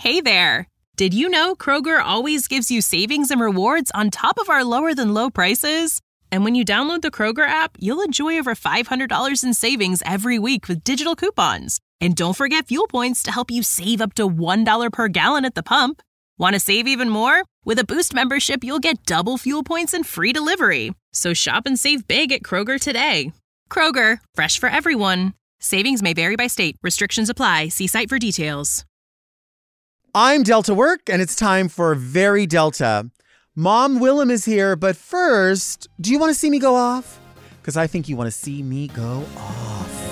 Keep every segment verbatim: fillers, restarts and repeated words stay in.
Hey there! Did you know Kroger always gives you savings and rewards on top of our lower-than-low prices? And when you download the Kroger app, you'll enjoy over five hundred dollars in savings every week with digital coupons. And don't forget fuel points to help you save up to one dollar per gallon at the pump. Want to save even more? With a Boost membership, you'll get double fuel points and free delivery. So shop and save big at Kroger today. Kroger, fresh for everyone. Savings may vary by state. Restrictions apply. See site for details. I'm Delta Work, and it's time for Very Delta. Mom Willem is here, but first, do you want to see me go off? Because I think you want to see me go off.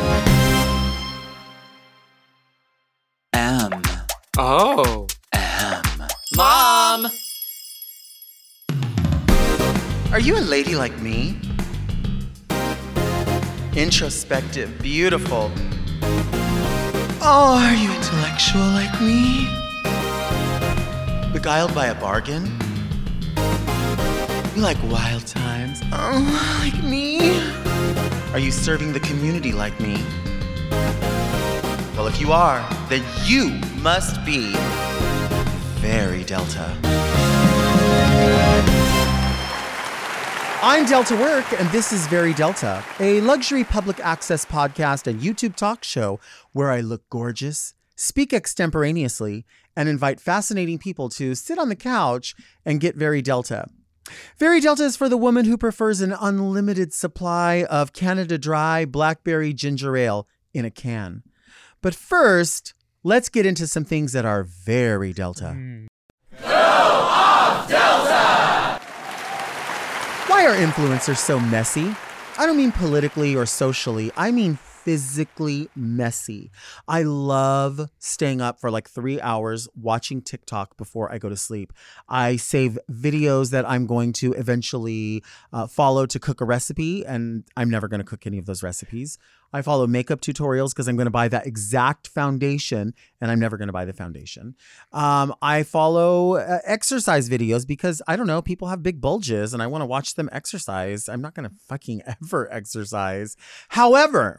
M. Oh. M. Mom! Are you a lady like me? Introspective, beautiful. Oh, are you intellectual like me? Beguiled by a bargain? You like wild times? Oh, like me? Are you serving the community like me? Well, if you are, then you must be Very Delta. I'm Delta Work, and this is Very Delta, a luxury public access podcast and YouTube talk show where I look gorgeous, speak extemporaneously, and invite fascinating people to sit on the couch and get Very Delta. Very Delta is for the woman who prefers an unlimited supply of Canada Dry Blackberry Ginger Ale in a can. But first, let's get into some things that are very Delta. Mm. Go off, Delta! Why are influencers so messy? I don't mean politically or socially. I mean physically messy. I love staying up for like three hours watching TikTok before I go to sleep. I save videos that I'm going to eventually uh, follow to cook a recipe, and I'm never going to cook any of those recipes. I follow makeup tutorials because I'm going to buy that exact foundation, and I'm never going to buy the foundation. Um, I follow uh, exercise videos because, I don't know, people have big bulges, and I want to watch them exercise. I'm not going to fucking ever exercise. However,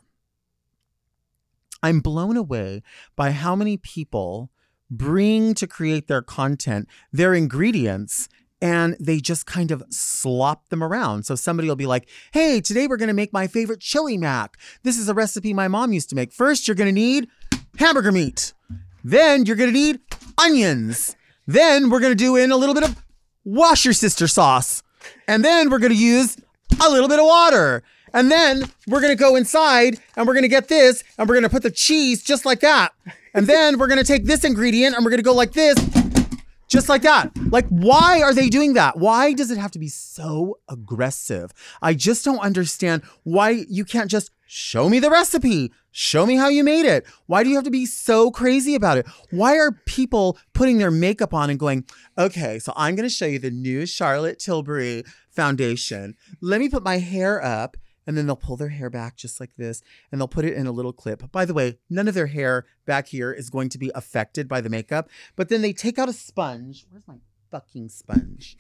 I'm blown away by how many people bring to create their content their ingredients and they just kind of slop them around. So somebody will be like, hey, today we're going to make my favorite chili mac. This is a recipe my mom used to make. First, you're going to need hamburger meat. Then you're going to need onions. Then we're going to do in a little bit of wash your sister sauce. And then we're going to use a little bit of water. And then we're going to go inside and we're going to get this and we're going to put the cheese just like that. And then we're going to take this ingredient and we're going to go like this, just like that. Like, why are they doing that? Why does it have to be so aggressive? I just don't understand why you can't just show me the recipe. Show me how you made it. Why do you have to be so crazy about it? Why are people putting their makeup on and going, okay, so I'm going to show you the new Charlotte Tilbury foundation. Let me put my hair up. And then they'll pull their hair back just like this, and they'll put it in a little clip. By the way, none of their hair back here is going to be affected by the makeup. But then they take out a sponge. Where's my fucking sponge?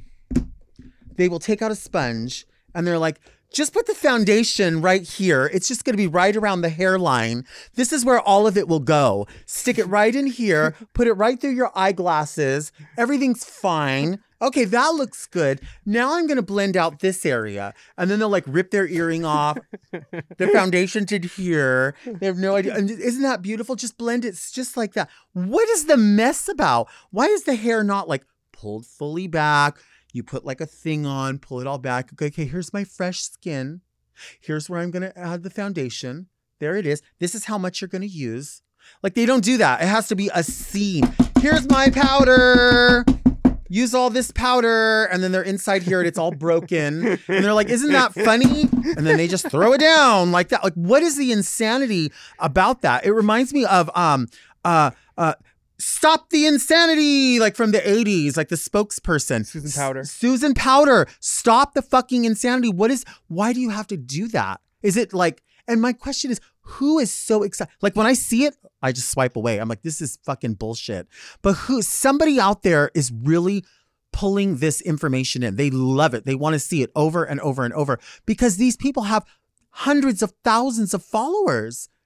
They will take out a sponge, and they're like, just put the foundation right here. It's just going to be right around the hairline. This is where all of it will go. Stick it right in here. Put it right through your eyeglasses. Everything's fine. Okay, that looks good. Now I'm going to blend out this area. And then they'll like rip their earring off. The foundation to here. They have no idea. And isn't that beautiful? Just blend it just like that. What is the mess about? Why is the hair not like pulled fully back? You put like a thing on, pull it all back. Okay, okay, here's my fresh skin. Here's where I'm going to add the foundation. There it is. This is how much you're going to use. Like, they don't do that. It has to be a scene. Here's my powder. Use all this powder. And then they're inside here and it's all broken. And they're like, isn't that funny? And then they just throw it down like that. Like, what is the insanity about that? It reminds me of um uh uh Stop the Insanity, like from the eighties, like the spokesperson. Susan Powder. S- Susan Powder. Stop the fucking insanity. What is, why do you have to do that? Is it like, and my question is, who is so excited? Like when I see it, I just swipe away. I'm like, this is fucking bullshit. But who, somebody out there is really pulling this information in. They love it. They want to see it over and over and over because these people have hundreds of thousands of followers.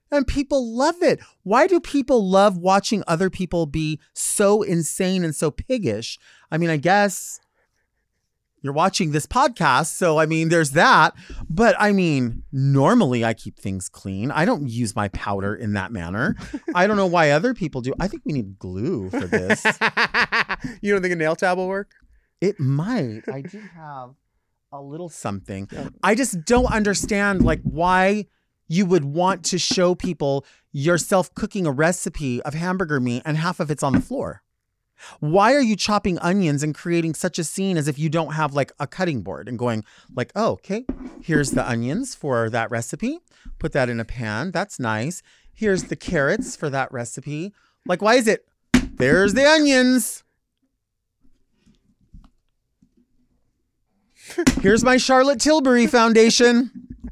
And people love it. Why do people love watching other people be so insane and so piggish? I mean, I guess you're watching this podcast, so I mean, there's that. But I mean, normally I keep things clean. I don't use my powder in that manner. I don't know why other people do. I think we need glue for this. You don't think a nail tab will work? It might. I do have a little something. I just don't understand, like, why you would want to show people yourself cooking a recipe of hamburger meat and half of it's on the floor. Why are you chopping onions and creating such a scene as if you don't have like a cutting board and going like, oh, okay, here's the onions for that recipe. Put that in a pan. That's nice. Here's the carrots for that recipe. Like, why is it? There's the onions. Here's my Charlotte Tilbury foundation.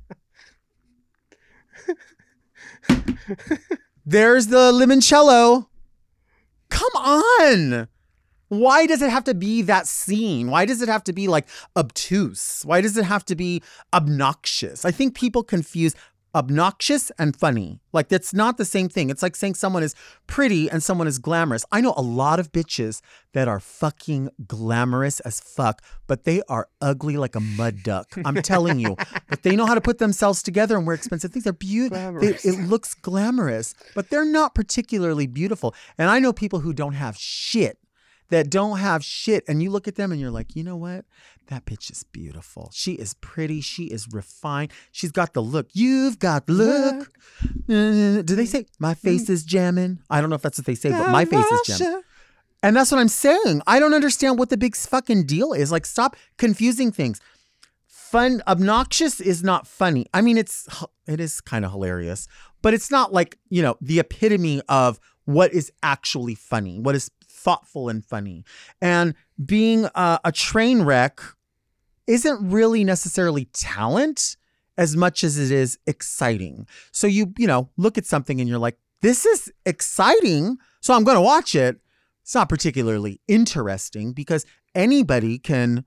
There's the limoncello. Come on. Why does it have to be that scene? Why does it have to be like obtuse? Why does it have to be obnoxious? I think people confuse obnoxious and funny. Like, that's not the same thing. It's like saying someone is pretty and someone is glamorous. I know a lot of bitches that are fucking glamorous as fuck, but they are ugly like a mud duck. I'm telling you. But they know how to put themselves together and wear expensive things. They're beautiful. It looks glamorous, but they're not particularly beautiful. And I know people who don't have shit. That don't have shit. And you look at them and you're like, you know what? That bitch is beautiful. She is pretty. She is refined. She's got the look. You've got the look. Uh, do they say, my face is jamming? I don't know if that's what they say, but my face is jamming. And that's what I'm saying. I don't understand what the big fucking deal is. Like, stop confusing things. Fun, obnoxious is not funny. I mean, it's, it is kind of hilarious, but it's not like, you know, the epitome of what is actually funny, what is thoughtful and funny. And being uh, a train wreck isn't really necessarily talent as much as it is exciting. So you, you know, look at something and you're like, this is exciting, so I'm going to watch it. It's not particularly interesting because anybody can,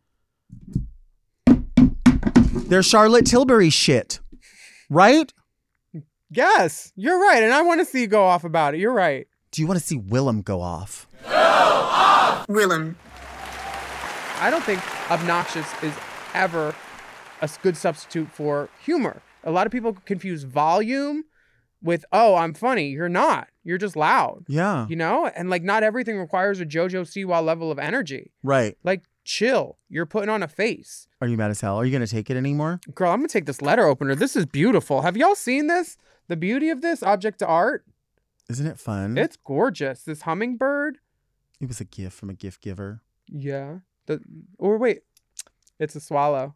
there's Charlotte Tilbury shit, right? Yes, you're right. And I want to see you go off about it. You're right. Do you want to see Willem go off? Go off! Willem. I don't think obnoxious is ever a good substitute for humor. A lot of people confuse volume with, oh, I'm funny. You're not. You're just loud. Yeah. You know? And like, not everything requires a JoJo Siwa level of energy. Right. Like, chill. You're putting on a face. Are you mad as hell? Are you going to take it anymore? Girl, I'm going to take this letter opener. This is beautiful. Have y'all seen this? The beauty of this object to art? Isn't it fun? It's gorgeous. This hummingbird. It was a gift from a gift giver. Yeah. The, or wait, it's a swallow.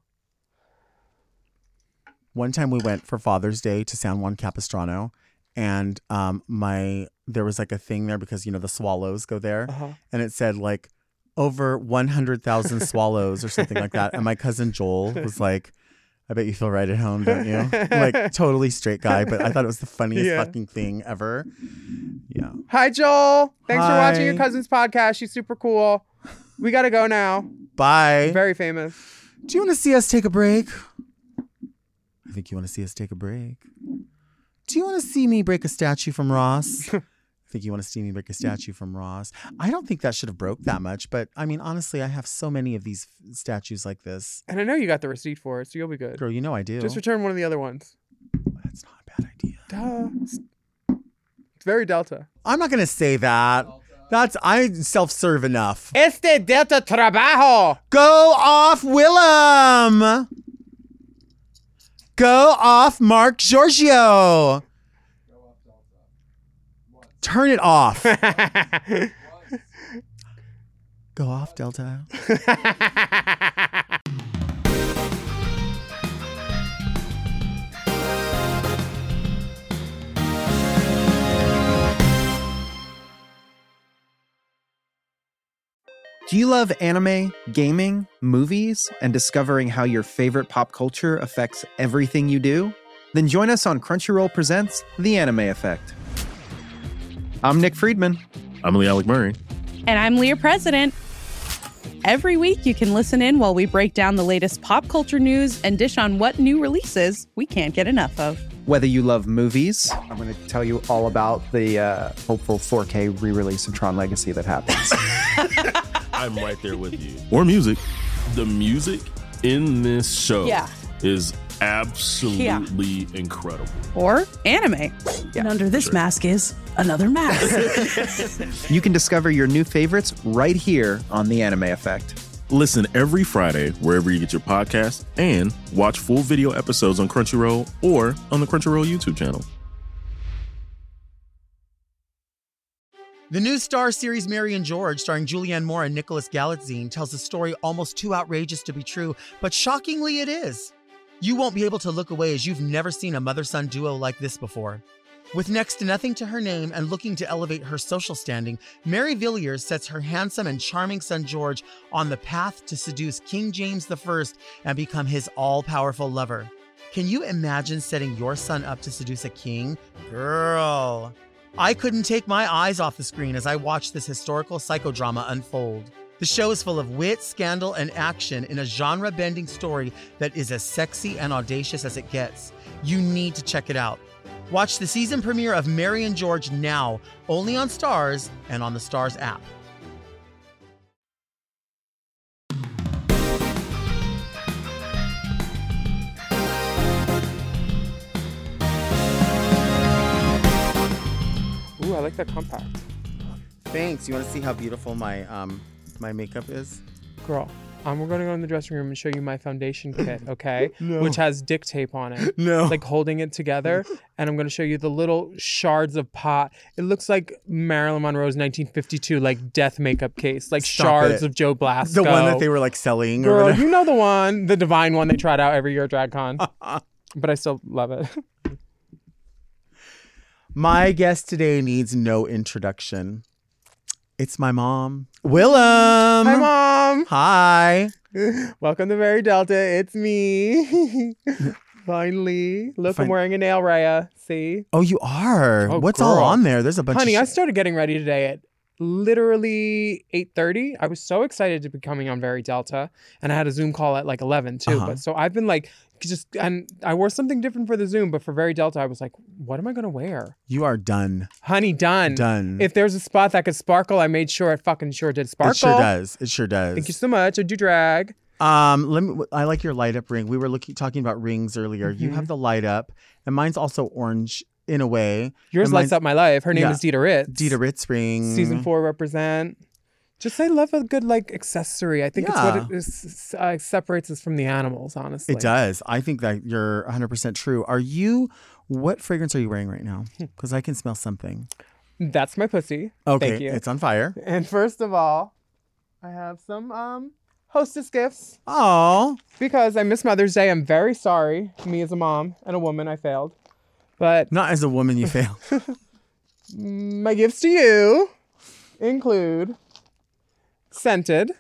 One time we went for Father's Day to San Juan Capistrano, and um, my there was like a thing there because, you know, the swallows go there, Uh-huh. and it said like over one hundred thousand swallows or something like that. And my cousin Joel was like, I bet you feel right at home, don't you? Like, totally straight guy, but I thought it was the funniest Yeah. fucking thing ever. Yeah. Hi, Joel. Thanks for watching your Hi. cousin's podcast. She's super cool. We got to go now. Bye. Very famous. Do you want to see us take a break? I think you want to see us take a break. Do you want to see me break a statue from Ross? I think you want to see me break a statue from Ross. I don't think that should have broke that much, but I mean, honestly, I have so many of these f- statues like this. And I know you got the receipt for it, so you'll be good. Girl, you know I do. Just return one of the other ones. That's not a bad idea. Duh. It's very Delta. I'm not going to say that. That's, I self-serve enough. Este Delta Trabajo. Go off, Willem. Go off, Mark Giorgio. Turn it off. Go off, Delta. Do you love anime, gaming, movies, and discovering how your favorite pop culture affects everything you do? Then join us on Crunchyroll Presents The Anime Effect. I'm Nick Friedman. I'm Lee Alec Murray. And I'm Leah President. Every week, you can listen in while we break down the latest pop culture news and dish on what new releases we can't get enough of. Whether you love movies, I'm going to tell you all about the uh, hopeful four K re-release of Tron Legacy that happens. I'm right there with you. Or music. The music in this show Yeah. is absolutely Yeah. incredible. Or anime. And under this Sure. mask is another mask. you can discover your new favorites right here on The Anime Effect. Listen every Friday wherever you get your podcasts and watch full video episodes on Crunchyroll or on the Crunchyroll YouTube channel. The new Star series Mary and George, starring Julianne Moore and Nicholas Galitzine, tells a story almost too outrageous to be true, but shockingly it is. You won't be able to look away as you've never seen a mother-son duo like this before. With next to nothing to her name and looking to elevate her social standing, Mary Villiers sets her handsome and charming son George on the path to seduce King James the First and become his all-powerful lover. Can you imagine setting your son up to seduce a king? Girl. I couldn't take my eyes off the screen as I watched this historical psychodrama unfold. The show is full of wit, scandal, and action in a genre-bending story that is as sexy and audacious as it gets. You need to check it out. Watch the season premiere of Mary and George now, only on Starz and on the Starz app. Ooh, I like that compact. Thanks. You want to see how beautiful my um my makeup is? Girl, um, we're going to go in the dressing room and show you my foundation kit, okay? No. Which has dick tape on it. No. Like holding it together. And I'm going to show you the little shards of pot. It looks like Marilyn Monroe's nineteen fifty-two, like death makeup case. Like Stop shards it. of Joe Blasco. The one that they were like selling. or Girl, whatever. you know the one, the divine one they tried out every year at DragCon. But I still love it. My guest today needs no introduction. It's my mom, Willem. Hi, Mom. Hi. Welcome to Very Delta. It's me. Finally. Look, Fin- I'm wearing a nail raya. See? Oh, you are. Oh, What's all girl. on there? There's a bunch Honey, I of shit. started getting ready today at literally eight thirty. I was so excited to be coming on Very Delta. And I had a Zoom call at like eleven too. Uh-huh. But so I've been like, just, and I wore something different for the Zoom, but for Very Delta, I was like, what am I going to wear? You are done. Honey, done. Done. If there's a spot that could sparkle, I made sure it fucking sure did sparkle. It sure does. It sure does. Thank you so much. I do drag. Um, let me. I like your light up ring. We were looking talking about rings earlier. You Mhm. have the light up, and mine's also orange in a way. Yours And lights mine's up my life. Her name Yeah. is Dita Ritz. Dita Ritz ring. Season four represent. Just I love a good like accessory. I think it's Yeah. what it is, uh, separates us from the animals. Honestly, It does. I think that you're one hundred percent true. Are you? What fragrance are you wearing right now? Because I can smell something. That's my pussy. Okay, Thank you. it's on fire. And first of all, I have some um hostess gifts Oh, because I miss Mother's Day. I'm very sorry. Me as a mom and a woman, I failed. But not as a woman, you failed. my gifts to you include scented.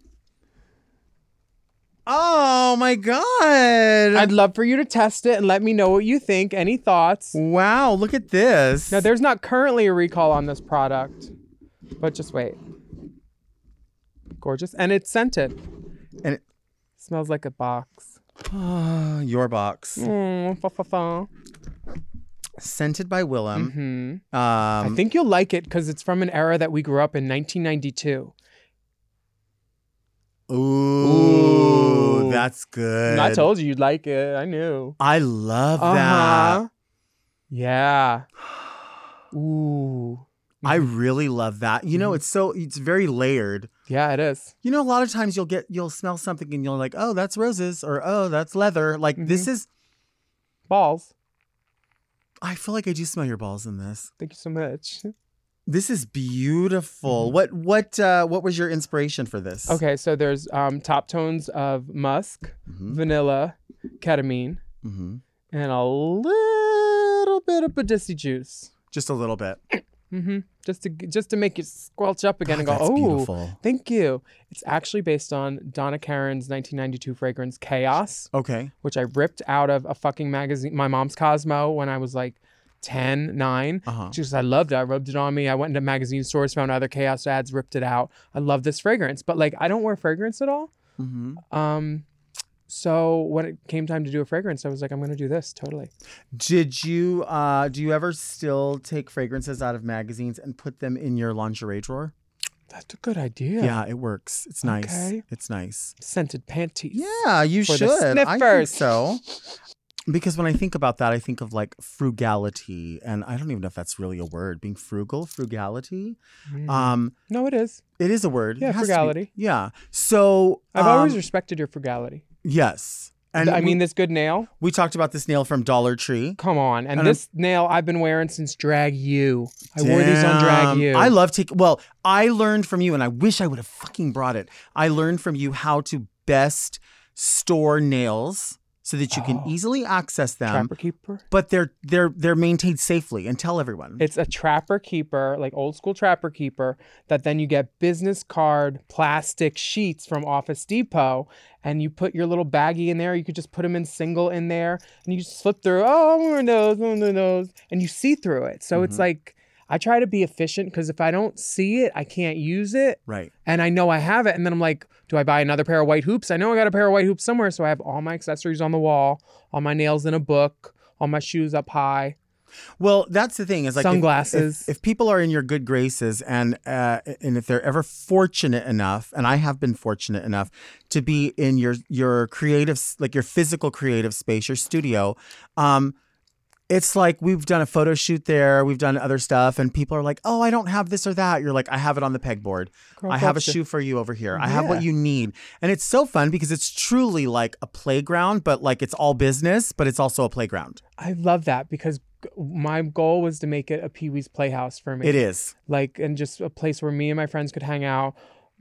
Oh my god! I'd love for you to test it and let me know what you think. Any thoughts? Wow, look at this. Now, there's not currently a recall on this product, but just wait. Gorgeous. And it's scented. And it smells like a box. your box. Mm, fa, fa, fa. Scented by Willem. Mm-hmm. Um, I think you'll like it because it's from an era that we grew up in, nineteen ninety-two. Ooh, Ooh. that's good. I told you you'd like it. I knew. I love Uh-huh. that. Yeah. Ooh. I really love that. You know, it's so it's very layered. Yeah, it is. You know, a lot of times you'll get you'll smell something and you're like, oh, that's roses, or oh, that's leather. Like this is balls. I feel like I do smell your balls in this. Thank you so much. This is beautiful. What what uh, what was your inspiration for this? Okay, so there's um, top tones of musk, Mhm. vanilla, ketamine, Mm-hmm. and a little bit of Badissi juice. Just a little bit. Mm-hmm. Just to just to make you squelch up again God, and go, that's oh, beautiful. thank you. It's actually based on Donna Karan's nineteen ninety-two fragrance Chaos, Okay. which I ripped out of a fucking magazine, my mom's Cosmo, when I was like ten, nine. Uh-huh. Just I loved it. I rubbed it on me. I went into magazine stores, found other Chaos ads, ripped it out. I love this fragrance, but like I don't wear fragrance at all. Mm-hmm. Um, So when it came time to do a fragrance, I was like, I'm going to do this. Totally. Did you, uh, do you ever still take fragrances out of magazines and put them in your lingerie drawer? That's a good idea. Yeah, it works. It's nice. Okay. It's nice. Scented panties. Yeah, you For should. the I think sniffers. so. Because when I think about that, I think of like frugality. And I don't even know if that's really a word. Being frugal, frugality. Mm. Um, No, it is. it is a word. Yeah, It has to be. frugality. Yeah. So I've um, always respected your frugality. yes. And I we- mean, this good nail. we talked about this nail from Dollar Tree. Come on. And, And this nail I've been wearing since Drag U. I wore these on Drag Damn. U. I love taking. Well, I learned from you, and I wish I would have fucking brought it. I learned from you how to best store nails so that you can Oh. easily access them, Trapper Keeper. but they're they're they're maintained safely. And tell everyone. It's a Trapper Keeper, like old school Trapper Keeper, that then you get business card plastic sheets from Office Depot, and you put your little baggie in there. You could just put them in single in there, and you just flip through. Oh, one of those, one of those, and you see through it. So it's Mhm. like I try to be efficient because if I don't see it, I can't use it. Right. And I know I have it, and then I'm like, do I buy another pair of white hoops? I know I got a pair of white hoops somewhere, so I have all my accessories on the wall, all my nails in a book, all my shoes up high. Well, that's the thing is like if- Sunglasses. If, if people are in your good graces and uh, and if they're ever fortunate enough, and I have been fortunate enough to be in your your creative, like your physical creative space, your studio, um, it's like we've done a photo shoot there, we've done other stuff, and people are like, "Oh, I don't have this or that." You're like, "I have it on the pegboard. Girl, I have a gotcha. shoe for you over here. I have Yeah. what you need." And it's so fun because it's truly like a playground, but like it's all business, but it's also a playground. I love that because g- my goal was to make it a Pee Wee's Playhouse for me. It is. Like, and just a place where me and my friends could hang out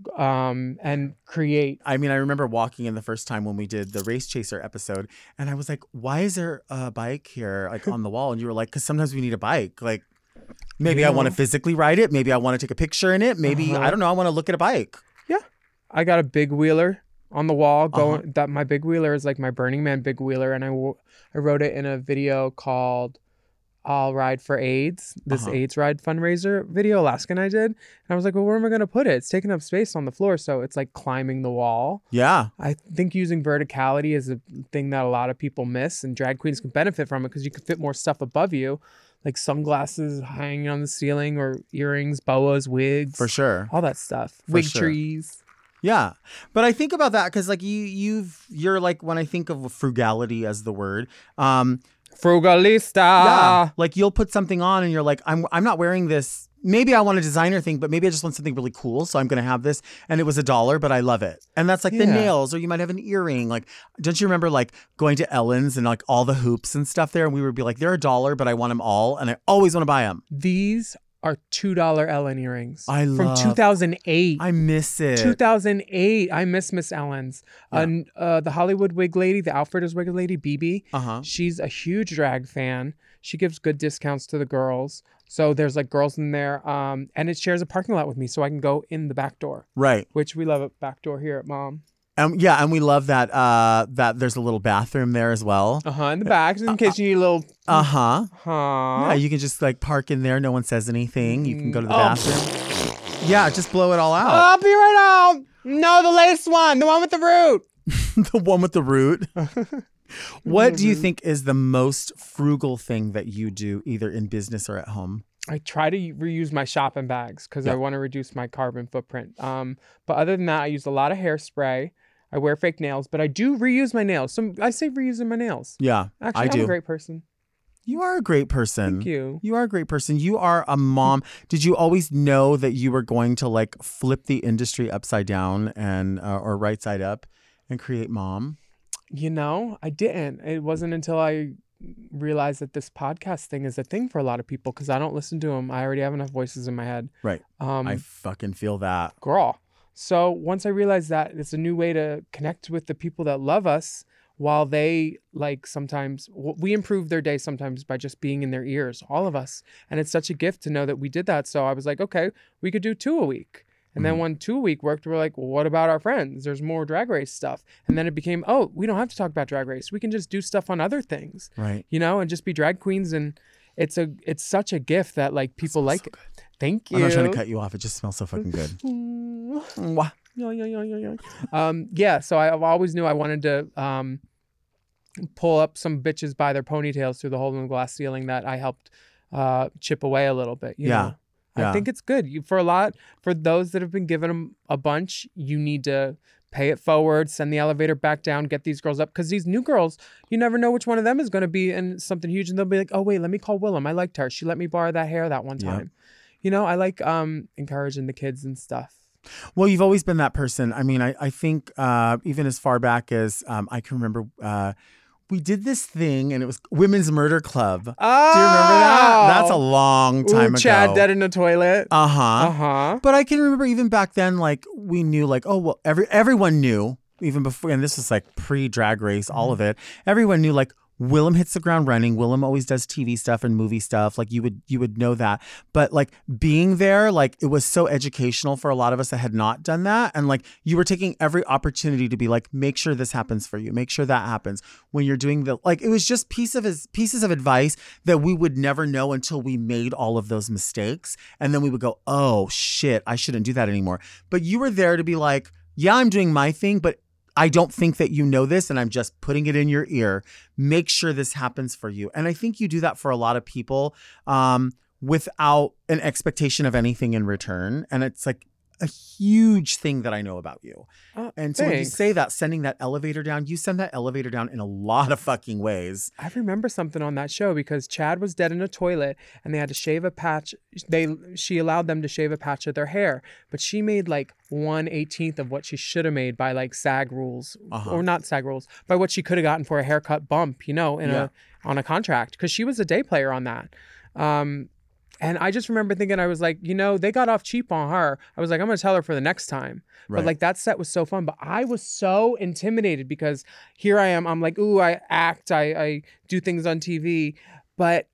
um, and create. I mean, I remember walking in the first time when we did the Race Chaser episode, and I was like, "Why is there a bike here, like on the wall?" And you were like, "Because sometimes we need a bike. Like, maybe I Yeah. want to physically ride it. Maybe I want to take a picture in it. Maybe Uh-huh. I don't know. I want to look at a bike." I got a big wheeler on the wall. Going Uh-huh. that my big wheeler is like my Burning Man big wheeler, and I wo- I wrote it in a video called "I'll Ride for AIDS." This Uh-huh. AIDS ride fundraiser video, Alaska and I did, and I was like, "Well, where am I gonna put it? It's taking up space on the floor, so it's like climbing the wall." Yeah, I think using verticality is a thing that a lot of people miss, and drag queens can benefit from it because you can fit more stuff above you, like sunglasses hanging on the ceiling or earrings, boas, wigs, for sure. all that stuff, For wig sure. trees. Yeah, but I think about that because like you, you've you're like when I think of frugality as the word, um, Frugalista. yeah, like you'll put something on and you're like, I'm I'm not wearing this. Maybe I want a designer thing, but maybe I just want something really cool, so I'm gonna have this. And it was a dollar, but I love it. And that's like the Yeah. nails, or you might have an earring. Like, don't you remember like going to Ellen's and like all the hoops and stuff there, and we would be like, they're a dollar, but I want them all, and I always want to buy them. These are two dollar Ellen earrings. I from love- two thousand eight. I miss it. two thousand eight. I miss Miss Ellen's. Yeah. Uh, uh, the Hollywood wig lady, the Outfitters wig lady, B B. Uh huh. She's a huge drag fan. She gives good discounts to the girls. So there's like girls in there. Um, and it shares a parking lot with me, so I can go in the back door, Right. which we love a back door here at Mom. Um, yeah, and we love that. Uh, that there's a little bathroom there as well. Uh huh. In the back, in case you need a little. Uh huh. Huh. Yeah, you can just like park in there. No one says anything. You can go to the Oh. bathroom. Yeah, just blow it all out. I'll be right out. No, the latest one, the one with the root. The one with the root. What do you think is the most frugal thing that you do, either in business or at home? I try to reuse my shopping bags because Yeah. I want to reduce my carbon footprint. Um, but other than that, I use a lot of hairspray. I wear fake nails, but I do reuse my nails. So I say reusing my nails. Yeah, Actually, I I'm do. a great person. You are a great person. Thank you. You are a great person. You are a mom. Did you always know that you were going to like flip the industry upside down and uh, or right side up and create Mom? You know, I didn't. It wasn't until I realized that this podcast thing is a thing for a lot of people because I don't listen to them. I already have enough voices in my head. Right. Um, I fucking feel that. girl. So once I realized that it's a new way to connect with the people that love us while they like sometimes w- we improve their day sometimes by just being in their ears, all of us. And it's such a gift to know that we did that. So I was like, okay, we could do two a week. And then when two a week worked, we're like, well, what about our friends? There's more Drag Race stuff. And then it became, oh, we don't have to talk about Drag Race. We can just do stuff on other things, Right. you know, and just be drag queens. And it's a it's such a gift that like people like it. Thank you. I'm not trying to cut you off. It just smells so fucking good. Mwah. Yo, yo, yo, yo, yo. Um, yeah, so I always knew I wanted to um, pull up some bitches by their ponytails through the hole in the glass ceiling that I helped uh, chip away a little bit. You Yeah. know? Yeah. I think it's good. You, for a lot, for those that have been given them a bunch, you need to pay it forward, send the elevator back down, get these girls up. Because these new girls, you never know which one of them is going to be in something huge. And they'll be like, oh, wait, let me call Willem. I liked her. She let me borrow that hair that one time. Yep. You know, I like um, encouraging the kids and stuff. Well, you've always been that person. I mean, I, I think uh, even as far back as um, I can remember, uh, we did this thing and it was Women's Murder Club. Oh! Do you remember that? That's a long time Ooh, ago. Chad dead in the toilet. Uh-huh. Uh-huh. But I can remember even back then, like, we knew, like, oh, well, every everyone knew, even before, and this was like pre-Drag Race, all of it. Everyone knew, like, Willem hits the ground running. Willem always does T V stuff and movie stuff. Like, you would you would know that. But, like, being there, like, it was so educational for a lot of us that had not done that. And, like, you were taking every opportunity to be like, make sure this happens for you. Make sure that happens when you're doing the, like, it was just piece of his, pieces of advice that we would never know until we made all of those mistakes. And then we would go, oh, shit, I shouldn't do that anymore. But you were there to be like, yeah, I'm doing my thing, but I don't think that you know this and I'm just putting it in your ear. Make sure this happens for you. And I think you do that for a lot of people um, without an expectation of anything in return. And it's like a huge thing that I know about you. Uh, and so when you thanks. say that, sending that elevator down, you send that elevator down in a lot of fucking ways. I remember something on that show because Chad was dead in a toilet and they had to shave a patch. They She allowed them to shave a patch of their hair, but she made like one eighteenth of what she should have made by like SAG rules Uh-huh. or not SAG rules, by what she could have gotten for a haircut bump, you know, in Yeah. a on a contract because she was a day player on that. Um, and I just remember thinking, I was like, you know, they got off cheap on her. I was like, I'm going to tell her for the next time. Right. But like that set was so fun. But I was so intimidated because here I am. I'm like, ooh, I act, I, I do things on T V. But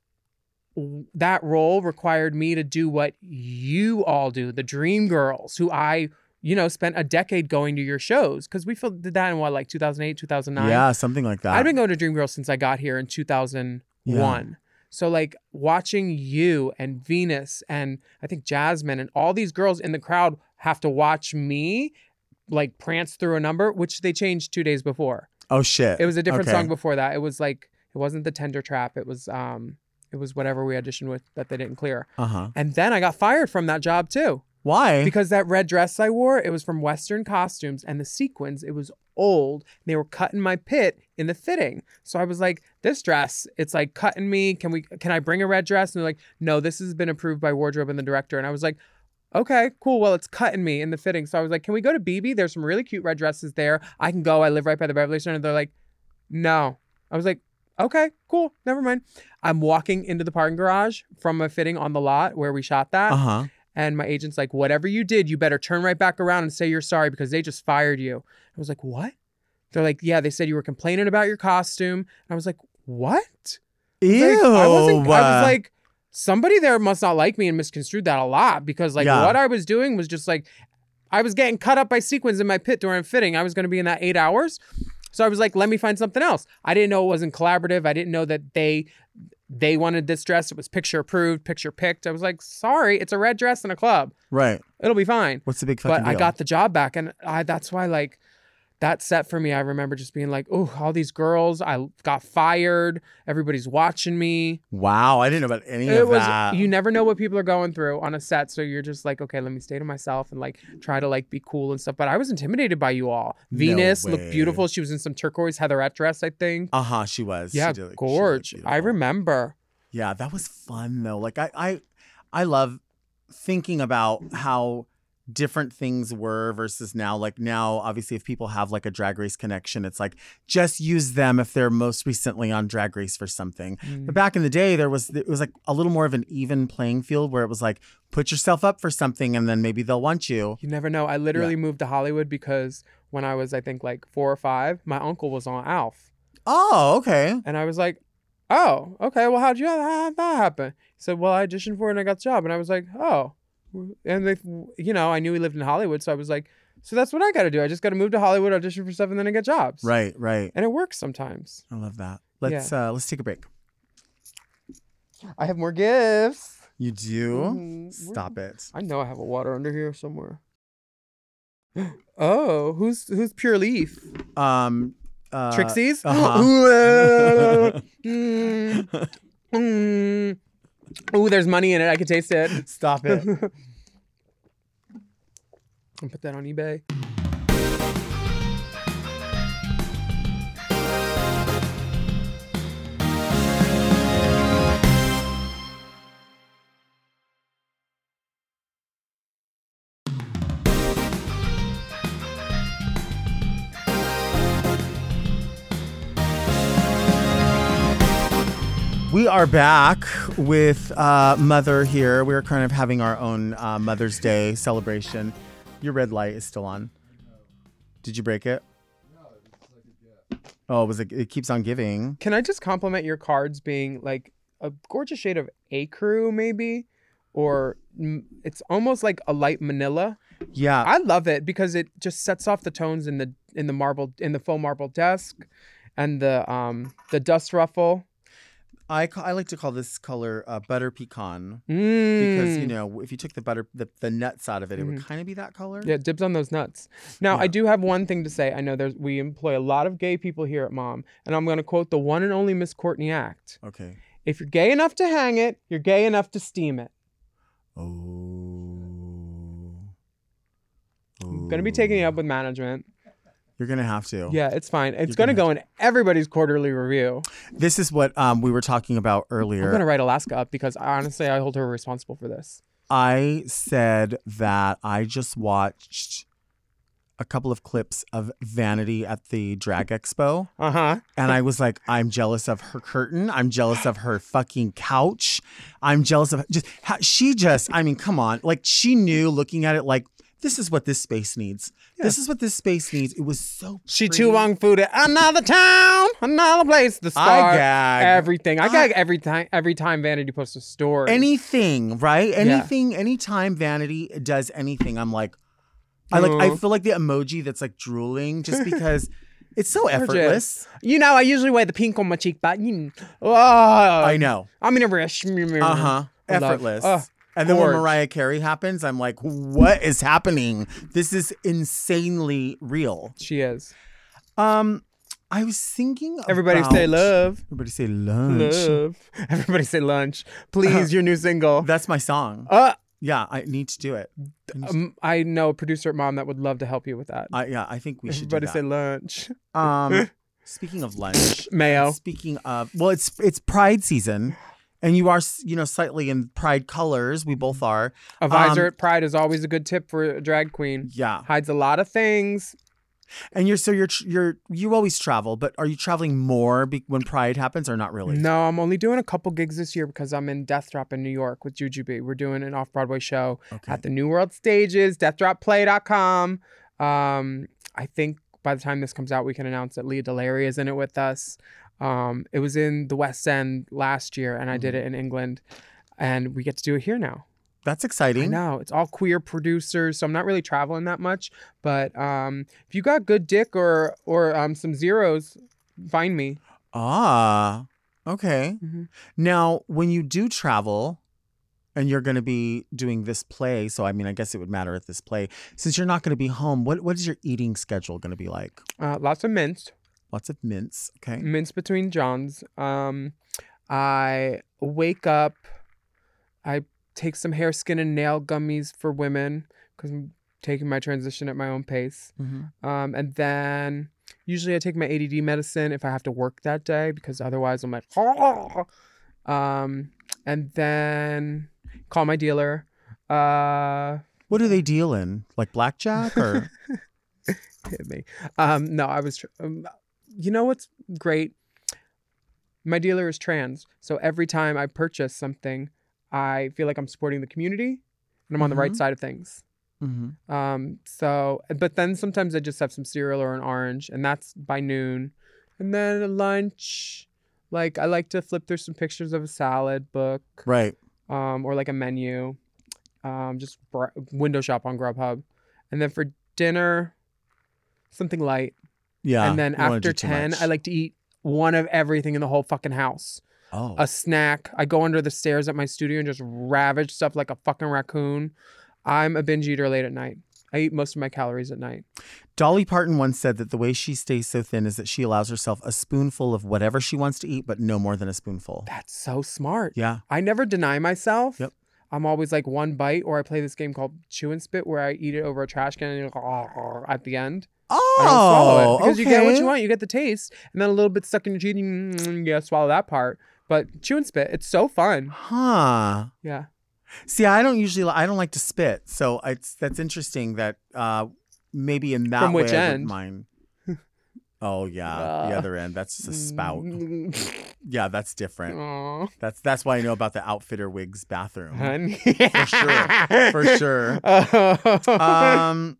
w- that role required me to do what you all do, the Dream Girls, who I, you know, spent a decade going to your shows. Because we did that in what, like two thousand eight, two thousand nine? Yeah, something like that. I've been going to Dream Girls since I got here in two thousand one. Yeah. So like watching you and Venus and I think Jasmine and all these girls in the crowd have to watch me like prance through a number, which they changed two days before. Oh, shit. It was a different Okay. song before that. It was like, it wasn't the Tender Trap. It was, um, it was whatever we auditioned with that they didn't clear. Uh-huh. And then I got fired from that job too. Why? Because that red dress I wore, it was from Western Costumes and the sequins, it was old. They were cutting my pit in the fitting. So I was like, this dress, it's like cutting me. Can we, can I bring a red dress? And they're like, no, this has been approved by wardrobe and the director. And I was like, okay, cool. Well, it's cutting me in the fitting. So I was like, can we go to B B? There's some really cute red dresses there. I can go. I live right by the Beverly Center. And they're like, no. I was like, okay, cool. Never mind. I'm walking into the parking garage from a fitting on the lot where we shot that. Uh-huh. And my agent's like, whatever you did, you better turn right back around and say you're sorry because they just fired you. I was like, what? They're like, yeah, they said you were complaining about your costume. And I was like, what? I was Ew. like, I, wasn't, I was like, somebody there must not like me and misconstrued that a lot because like Yeah. what I was doing was just like, I was getting cut up by sequins in my pit during fitting. I was going to be in that eight hours. So I was like, let me find something else. I didn't know it wasn't collaborative. I didn't know that they they wanted this dress. It was picture approved, picture picked. I was like, sorry, it's a red dress in a club. Right. It'll be fine. What's the big fucking But I deal? got the job back. And I that's why like that set for me, I remember just being like, oh, all these girls, I got fired. Everybody's watching me. Wow, I didn't know about any It of was, that. you never know what people are going through on a set. So you're just like, okay, let me stay to myself and like try to like be cool and stuff. But I was intimidated by you all. No Venus way. looked beautiful. She was in some turquoise heatherette dress, I think. Uh-huh, she was. Yeah, she did, gorge. she did I remember. Yeah, that was fun though. Like I, I, I love thinking about how different things were versus now. Like now, obviously, if people have like a Drag Race connection, it's like just use them if they're most recently on Drag Race for something. Mm. But back in the day, there was it was like a little more of an even playing field where it was like put yourself up for something and then maybe they'll want you. You never know. I literally Yeah. moved to Hollywood because when I was, I think, like four or five, my uncle was on Alf. Oh, okay. And I was like, oh, okay. Well, how'd you have that happen? He said, well, I auditioned for it and I got the job. And I was like, oh. And they, you know, I knew he lived in Hollywood. So I was like, so that's what I got to do. I just got to move to Hollywood, audition for stuff, and then I get jobs. Right, right. And it works sometimes. I love that. Let's uh let's take a break. I have more gifts. You do? Mhm. Stop it. I know I have a water under here somewhere. Oh, who's who's Pure Leaf? Um, uh, Trixie's? Uh-huh. mm, mm. Ooh, there's money in it. I can taste it. Stop it. I'll put that on eBay. We are back with uh, Mother here. We're kind of having our own uh, Mother's Day celebration. Your red light is still on. Did you break it? Oh, it was it, it keeps on giving. Can I just compliment your cards being like a gorgeous shade of ecru, maybe? Or mm, it's almost like a light manila. Yeah. I love it because it just sets off the tones in the in the marble in the faux marble desk and the um the dust ruffle. I, ca- I like to call this color uh, butter pecan Mm. because, you know, if you took the butter, the, the nuts out of it, it would kind of be that color. Yeah, dibs on those nuts. Now, Yeah. I do have one thing to say. I know there's we employ a lot of gay people here at Mom, and I'm going to quote the one and only Miss Courtney Act. Okay. If you're gay enough to hang it, you're gay enough to steam it. Oh. I'm going to be taking it up with management. You're going to have to. Yeah, it's fine. It's You're going to gonna go in everybody's quarterly review. This is what um, we were talking about earlier. I'm going to write Alaska up because honestly, I hold her responsible for this. I said that I just watched a couple of clips of Vanity at the Drag Expo. Uh-huh. And I was like, I'm jealous of her curtain. I'm jealous of her fucking couch. I'm jealous of just how she just, I mean, come on. Like she knew looking at it like, this is what this space needs. Yeah. This is what this space needs. It was so She pretty. too Wong food at another town, another place to start. I gag. Everything. I, I- gag every time every time Vanity posts a story. Anything, right? Anything, anytime Vanity does anything, I'm like, I like, I feel like the emoji that's like drooling just because it's so effortless. You know, I usually wear the pink on my cheek, but you oh, I know. I'm in a rush. Uh huh. Effortless. Uh, and then when gorge. Mariah Carey happens, I'm like, what is happening? This is insanely real. She is. Um, I was thinking Everybody about- say love. Everybody say lunch. Love. Everybody say lunch. Please, your new single. That's my song. Uh, yeah, I need to do it. I, need to- um, I know a producer at Mom that would love to help you with that. I- yeah, I think we should Everybody do say that. lunch. Um, speaking of lunch, Mayo. Speaking of, well, it's it's Pride season, and you are, you know, slightly in Pride colors. We both are. A visor Um, at Pride is always a good tip for a drag queen. Yeah, Hides a lot of things. and you're so you're tr- you're you always travel, but are you traveling more be- when Pride happens or not really? No, I'm only doing a couple gigs this year because I'm in Death Drop in New York with Jujubee. We're doing an off-Broadway show Okay. at the New World Stages, death drop play dot com. Um, I think by the time this comes out, we can announce that Leah Delaria is in it with us. Um, it was in the West End last year, and I did it in England, and we get to do it here now. That's I exciting. know. It's all queer producers, so I'm not really traveling that much. But um, if you got good dick or or um, some zeros, find me. Ah, okay. Mhm. Now, when you do travel, and you're going to be doing this play, so I mean, I guess it would matter at this play. Since you're not going to be home, what what is your eating schedule going to be like? Uh, lots of mints. Lots of mints, okay? Mints between Johns. Um, I wake up. I take some hair, skin, and nail gummies for women because I'm taking my transition at my own pace. Mm-hmm. Um, and then usually I take my A D D medicine if I have to work that day because otherwise I'm like, um, and then call my dealer. Uh, What do they deal in? Like blackjack or? hit me. Um, no, I was. Tr- um, you know what's great? My dealer is trans, so every time I purchase something, I feel like I'm supporting the community, and I'm on the right Mhm. side of things. Mm-hmm. Um, so, but then sometimes I just have some cereal or an orange, and that's by noon. And then at lunch, like I like to flip through some pictures of a salad book, Right. um, or like a menu, um, just br- window shop on Grubhub. And then for dinner, something light. Yeah. and then you don't wanna after do too ten, much. I like to eat one of everything in the whole fucking house. Oh. A snack. I go under the stairs at my studio and just ravage stuff like a fucking raccoon. I'm a binge eater late at night. I eat most of my calories at night. Dolly Parton once said that the way she stays so thin is that she allows herself a spoonful of whatever she wants to eat, but no more than a spoonful. That's so smart. Yeah. I never deny myself. Yep. I'm always like one bite, or I play this game called Chew and Spit where I eat it over a trash can and at the end. Oh, I don't swallow it because okay. you get what you want. You get the taste, and then a little bit stuck in your teeth. You gotta swallow that part. But Chew and Spit, it's so fun. Huh. Yeah. See, I don't usually, I don't like to spit. So it's that's interesting that uh, maybe in that From way which I end? wouldn't mind. Oh, yeah. Uh, the other end. That's just a spout. Yeah, that's different. Aw. That's that's why I know about the Outfitter Wigs bathroom. Honey. For sure. For sure. Um,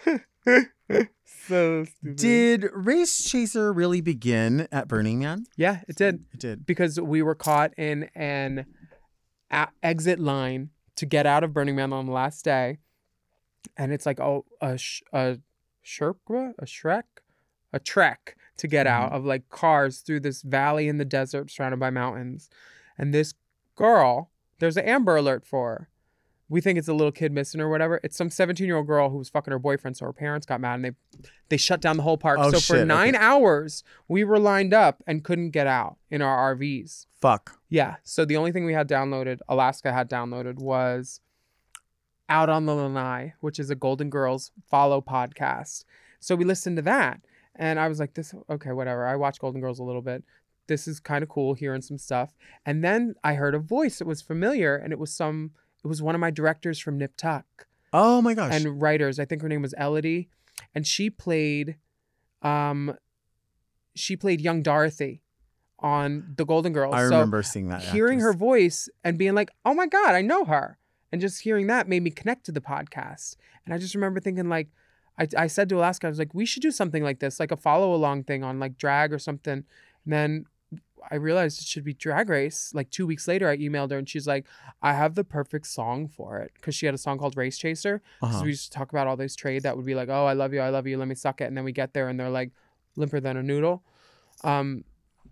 so stupid. did Race Chaser really begin at Burning Man? Yeah, it did. It did. Because we were caught in an a- exit line to get out of Burning Man on the last day. And it's like oh, a, sh- a Sherpa, a Shrek, a trek to get Mm-hmm. out of like cars through this valley in the desert surrounded by mountains. And this girl, there's an Amber Alert for her. We think it's a little kid missing or whatever. It's some seventeen-year-old girl who was fucking her boyfriend, so her parents got mad and they they shut down the whole park. Oh, so for shit, nine okay. hours, we were lined up and couldn't get out in our R Vs. Fuck. Yeah. So the only thing we had downloaded, Alaska had downloaded, was Out on the Lanai, which is a Golden Girls follow podcast. So we listened to that. And I was like, this, okay, whatever. I watched Golden Girls a little bit. This is kind of cool hearing some stuff. And then I heard a voice that was familiar, and it was some, it was one of my directors from Nip Tuck. Oh my gosh. And writers. I think her name was Elodie. And she played, um, she played young Dorothy on the Golden Girls. I So remember seeing that. hearing actress. her voice and being like, oh my God, I know her. And just hearing that made me connect to the podcast. And I just remember thinking like, I, I said to Alaska, I was like, we should do something like this, like a follow along thing on like drag or something. And then I realized it should be Drag Race. Like two weeks later, I emailed her and she's like, I have the perfect song for it. Cause she had a song called Race Chaser. Because Uh-huh. we used to talk about all this trade that would be like, oh, I love you. I love you. Let me suck it. And then we get there and they're like limper than a noodle. Um,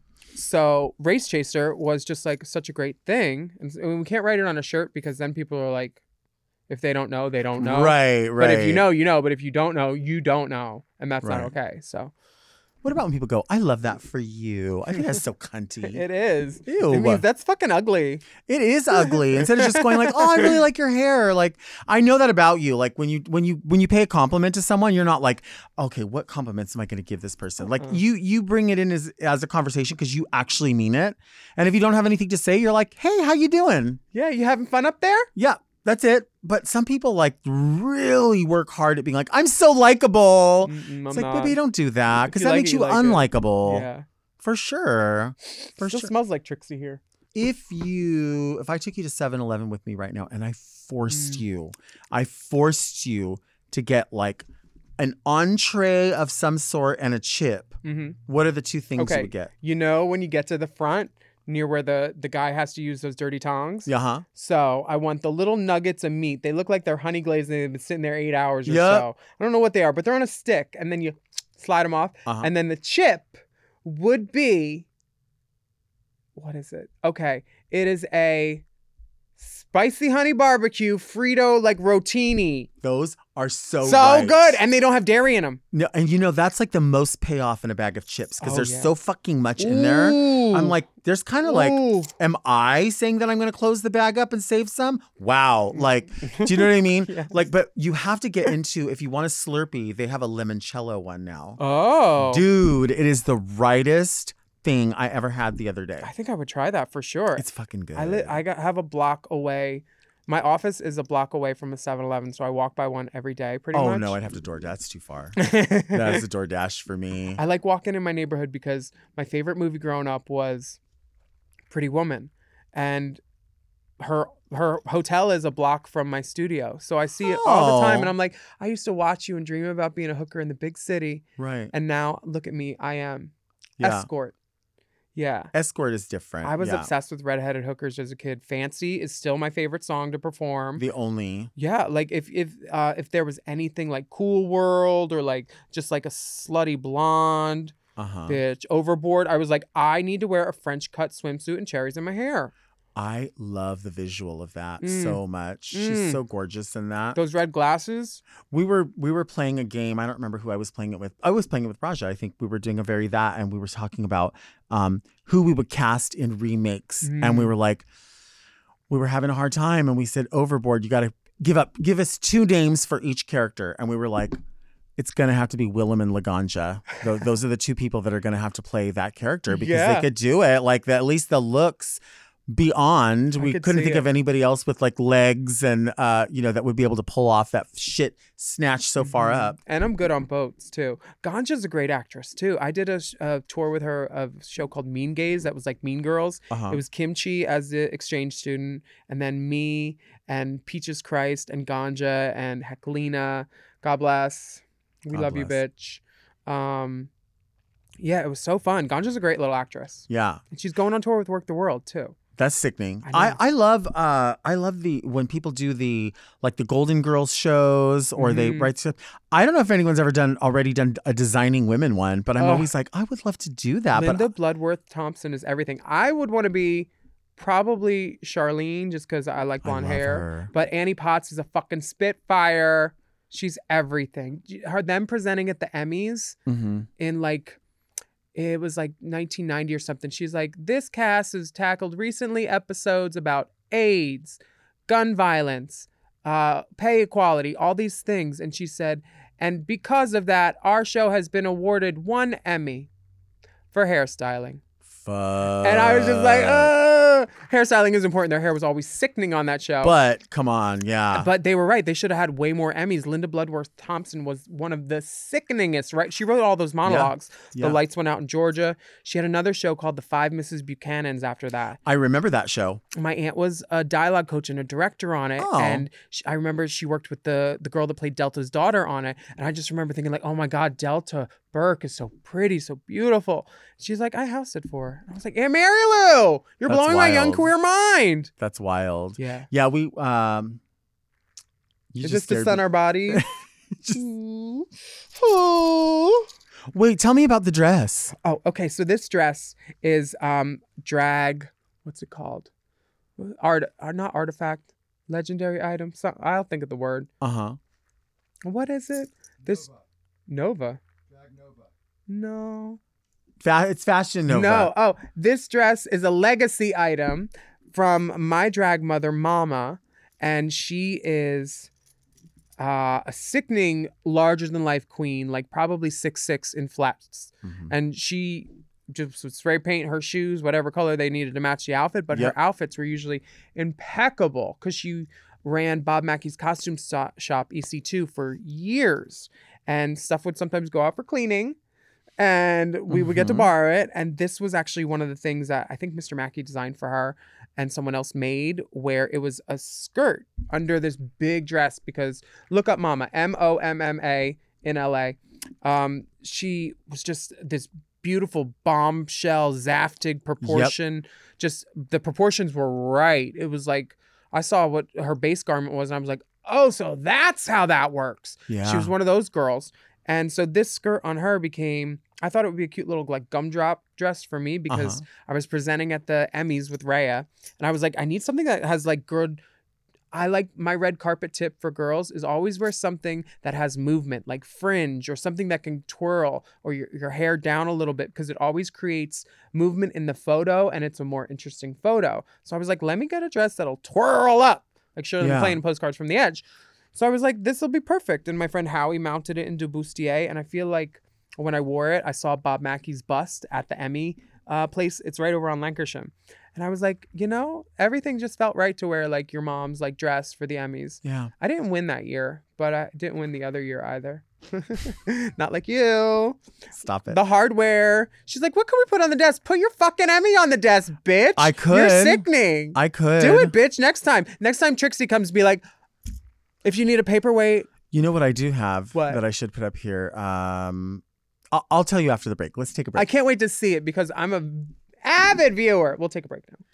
So Race Chaser was just like such a great thing. And s- and we can't write it on a shirt because then people are like, if they don't know, they don't know. Right, right. But if you know, you know. But if you don't know, you don't know. And that's not Right. okay. So What about when people go, I love that for you? I think that's so cunty. it is. Ew. It means that's fucking ugly. It is ugly. Instead of just going like, "Oh, I really like your hair." Like, I know that about you. Like when you when you when you pay a compliment to someone, you're not like, "Okay, what compliments am I going to give this person?" Like Uh-uh. you you bring it in as as a conversation because you actually mean it. And if you don't have anything to say, you're like, "Hey, how you doing?" Yeah, you having fun up there? Yeah, that's it. But some people like really work hard at being like, "I'm so likable." Mm-mm, It's I'm like, not. baby, don't do that If because you that like makes it, you you like it. unlikable. Yeah. For sure. For Still sure. smells like Trixie here. If you, if I took you to seven eleven with me right now and I forced Mm. you, I forced you to get like an entree of some sort and a chip, Mm-hmm. what are the two things Okay. you would get? You know when you get to the front near where the, the guy has to use those dirty tongs? Yeah, huh? So I want the little nuggets of meat. They look like they're honey glazed and they've been sitting there eight hours or Yep. so. I don't know what they are, but they're on a stick. And then you slide them off. Uh-huh. And then the chip would be, what is it? Okay. It is a spicy honey barbecue Frito like rotini. Those are so So right. good. And they don't have dairy in them. No, and you know that's like the most payoff in a bag of chips because Oh, there's yeah. so fucking much in there. I'm like, there's kind of like, Ooh. am I saying that I'm going to close the bag up and save some? Wow. Like, do you know what I mean? Yes. Like, but you have to get into, if you want a Slurpee, they have a limoncello one now. Oh. Dude, it is the rightest thing I ever had the other day. I think I would try that for sure. It's fucking good. I li- I got have a block away. My office is a block away from a seven eleven, so I walk by one every day pretty oh, much. no, I'd have to DoorDash. That's too far. That is a DoorDash for me. I like walking in my neighborhood because my favorite movie growing up was Pretty Woman. And her her hotel is a block from my studio. So I see it all the time Oh. and I'm like, I used to watch you and dream about being a hooker in the big city. Right. And now look at me, I am. Yeah. Escort. Yeah. Escort is different. I was yeah. obsessed with redheaded hookers as a kid. Fancy is still my favorite song to perform. The only. Yeah, like if if uh, if there was anything like Cool World or like just like a slutty blonde Uh-huh. bitch overboard, I was like, I need to wear a French cut swimsuit and cherries in my hair. I love the visual of that Mm. so much. Mm. She's so gorgeous in that. Those red glasses. We were we were playing a game. I don't remember who I was playing it with. I was playing it with Raja. I think we were doing a very that, and we were talking about um, who we would cast in remakes, Mm. and we were like, we were having a hard time, and we said, Overboard, you got to give up, give us two names for each character, and we were like, it's gonna have to be Willem and Laganja. Th- those are the two people that are gonna have to play that character because Yeah. they could do it. Like the, at least the looks. Beyond, I we could couldn't see think it. of anybody else with like legs and uh, you know, that would be able to pull off that shit snatch so far Mhm. up. And I'm good on boats too. Ganja's a great actress too. I did a, sh- a tour with her of a show called Mean Gaze that was like Mean Girls. Uh-huh. It was Kimchi as the exchange student, and then me and Peaches Christ and Ganja and Heklina. God bless. We God love you, bless. bitch. Um, yeah, it was so fun. Ganja's a great little actress. Yeah. And she's going on tour with Work the World too. That's sickening. I I, know. I, love uh I love the when people do the like the Golden Girls shows or they Mhm. write stuff. I don't know if anyone's ever done already done a designing women one, but I'm Ugh. always like, I would love to do that. Linda But Bloodworth Thompson is everything. I would want to be probably Charlene just because I like I blonde love hair. her. But Annie Potts is a fucking spitfire. She's everything. Her them presenting at the Emmys Mhm. in like it was like nineteen ninety or something. She's like, this cast has tackled recently episodes about AIDS, gun violence, uh, pay equality, all these things. And she said, and because of that, our show has been awarded one Emmy for hairstyling. Fuck. And I was just like, uh, hairstyling is important. Their hair was always sickening on that show. But come on, yeah. But they were right. They should have had way more Emmys. Linda Bloodworth Thompson was one of the sickeningest, right? She wrote all those monologues. Yeah. The Lights Went Out in Georgia. She had another show called The Five Missus Buchanans after that. I remember that show. My aunt was a dialogue coach and a director on it. Oh. And she, I remember she worked with the, the girl that played Delta's daughter on it. And I just remember thinking like, oh my God, Delta Burke is so pretty, so beautiful. She's like, I house it for her. I was like, Aunt Mary Lou, you're That's blowing my young wild. queer mind. That's wild. Yeah. Yeah, we um you Is just this to scared sun me. our bodies? Wait, tell me about the dress. Oh, okay. So this dress is um drag. What's it called? Art, uh, not artifact, legendary item. So, I'll think of the word. Uh-huh. What is it? This Nova. Drag Nova. No. Fa- it's Fashion Nova. No. Oh, this dress is a legacy item from my drag mother, Mama, and she is uh, a sickening, larger than life queen, like probably six six in flats, Mhm. and she just would spray paint her shoes whatever color they needed to match the outfit, but Yep. her outfits were usually impeccable because she ran Bob Mackey's costume sto- shop E C two for years, and stuff would sometimes go out for cleaning. And we would get to Mhm. borrow it. And this was actually one of the things that I think Mister Mackey designed for her and someone else made, where it was a skirt under this big dress. Because look up Mama, M O M M A in L A. Um, she was just this beautiful bombshell, Zaftig proportion. Just the proportions were right. It was like, I saw what her base garment was and I was like, oh, so that's how that works. Yeah. She was one of those girls. And so this skirt on her became, I thought it would be a cute little like gumdrop dress for me because Uh-huh. I was presenting at the Emmys with Raya. And I was like, I need something that has like good, I like my red carpet tip for girls is always wear something that has movement, like fringe or something that can twirl or your, your hair down a little bit because it always creates movement in the photo and it's a more interesting photo. So I was like, let me get a dress that'll twirl up like Shirley Yeah. MacLaine in Postcards from the Edge. So I was like, this will be perfect. And my friend Howie mounted it in Du Bustier. And I feel like when I wore it, I saw Bob Mackey's bust at the Emmy uh, place. It's right over on Lancashire. And I was like, you know, everything just felt right to wear like your mom's like dress for the Emmys. Yeah. I didn't win that year, but I didn't win the other year either. Not like you. Stop it. The hardware. She's like, what can we put on the desk? Put your fucking Emmy on the desk, bitch. I could. You're sickening. I could. Do it, bitch. Next time. Next time Trixie comes, be like, if you need a paperweight. You know what I do have What? that I should put up here? Um, I'll, I'll tell you after the break. Let's take a break. I can't wait to see it because I'm a avid viewer. We'll take a break now.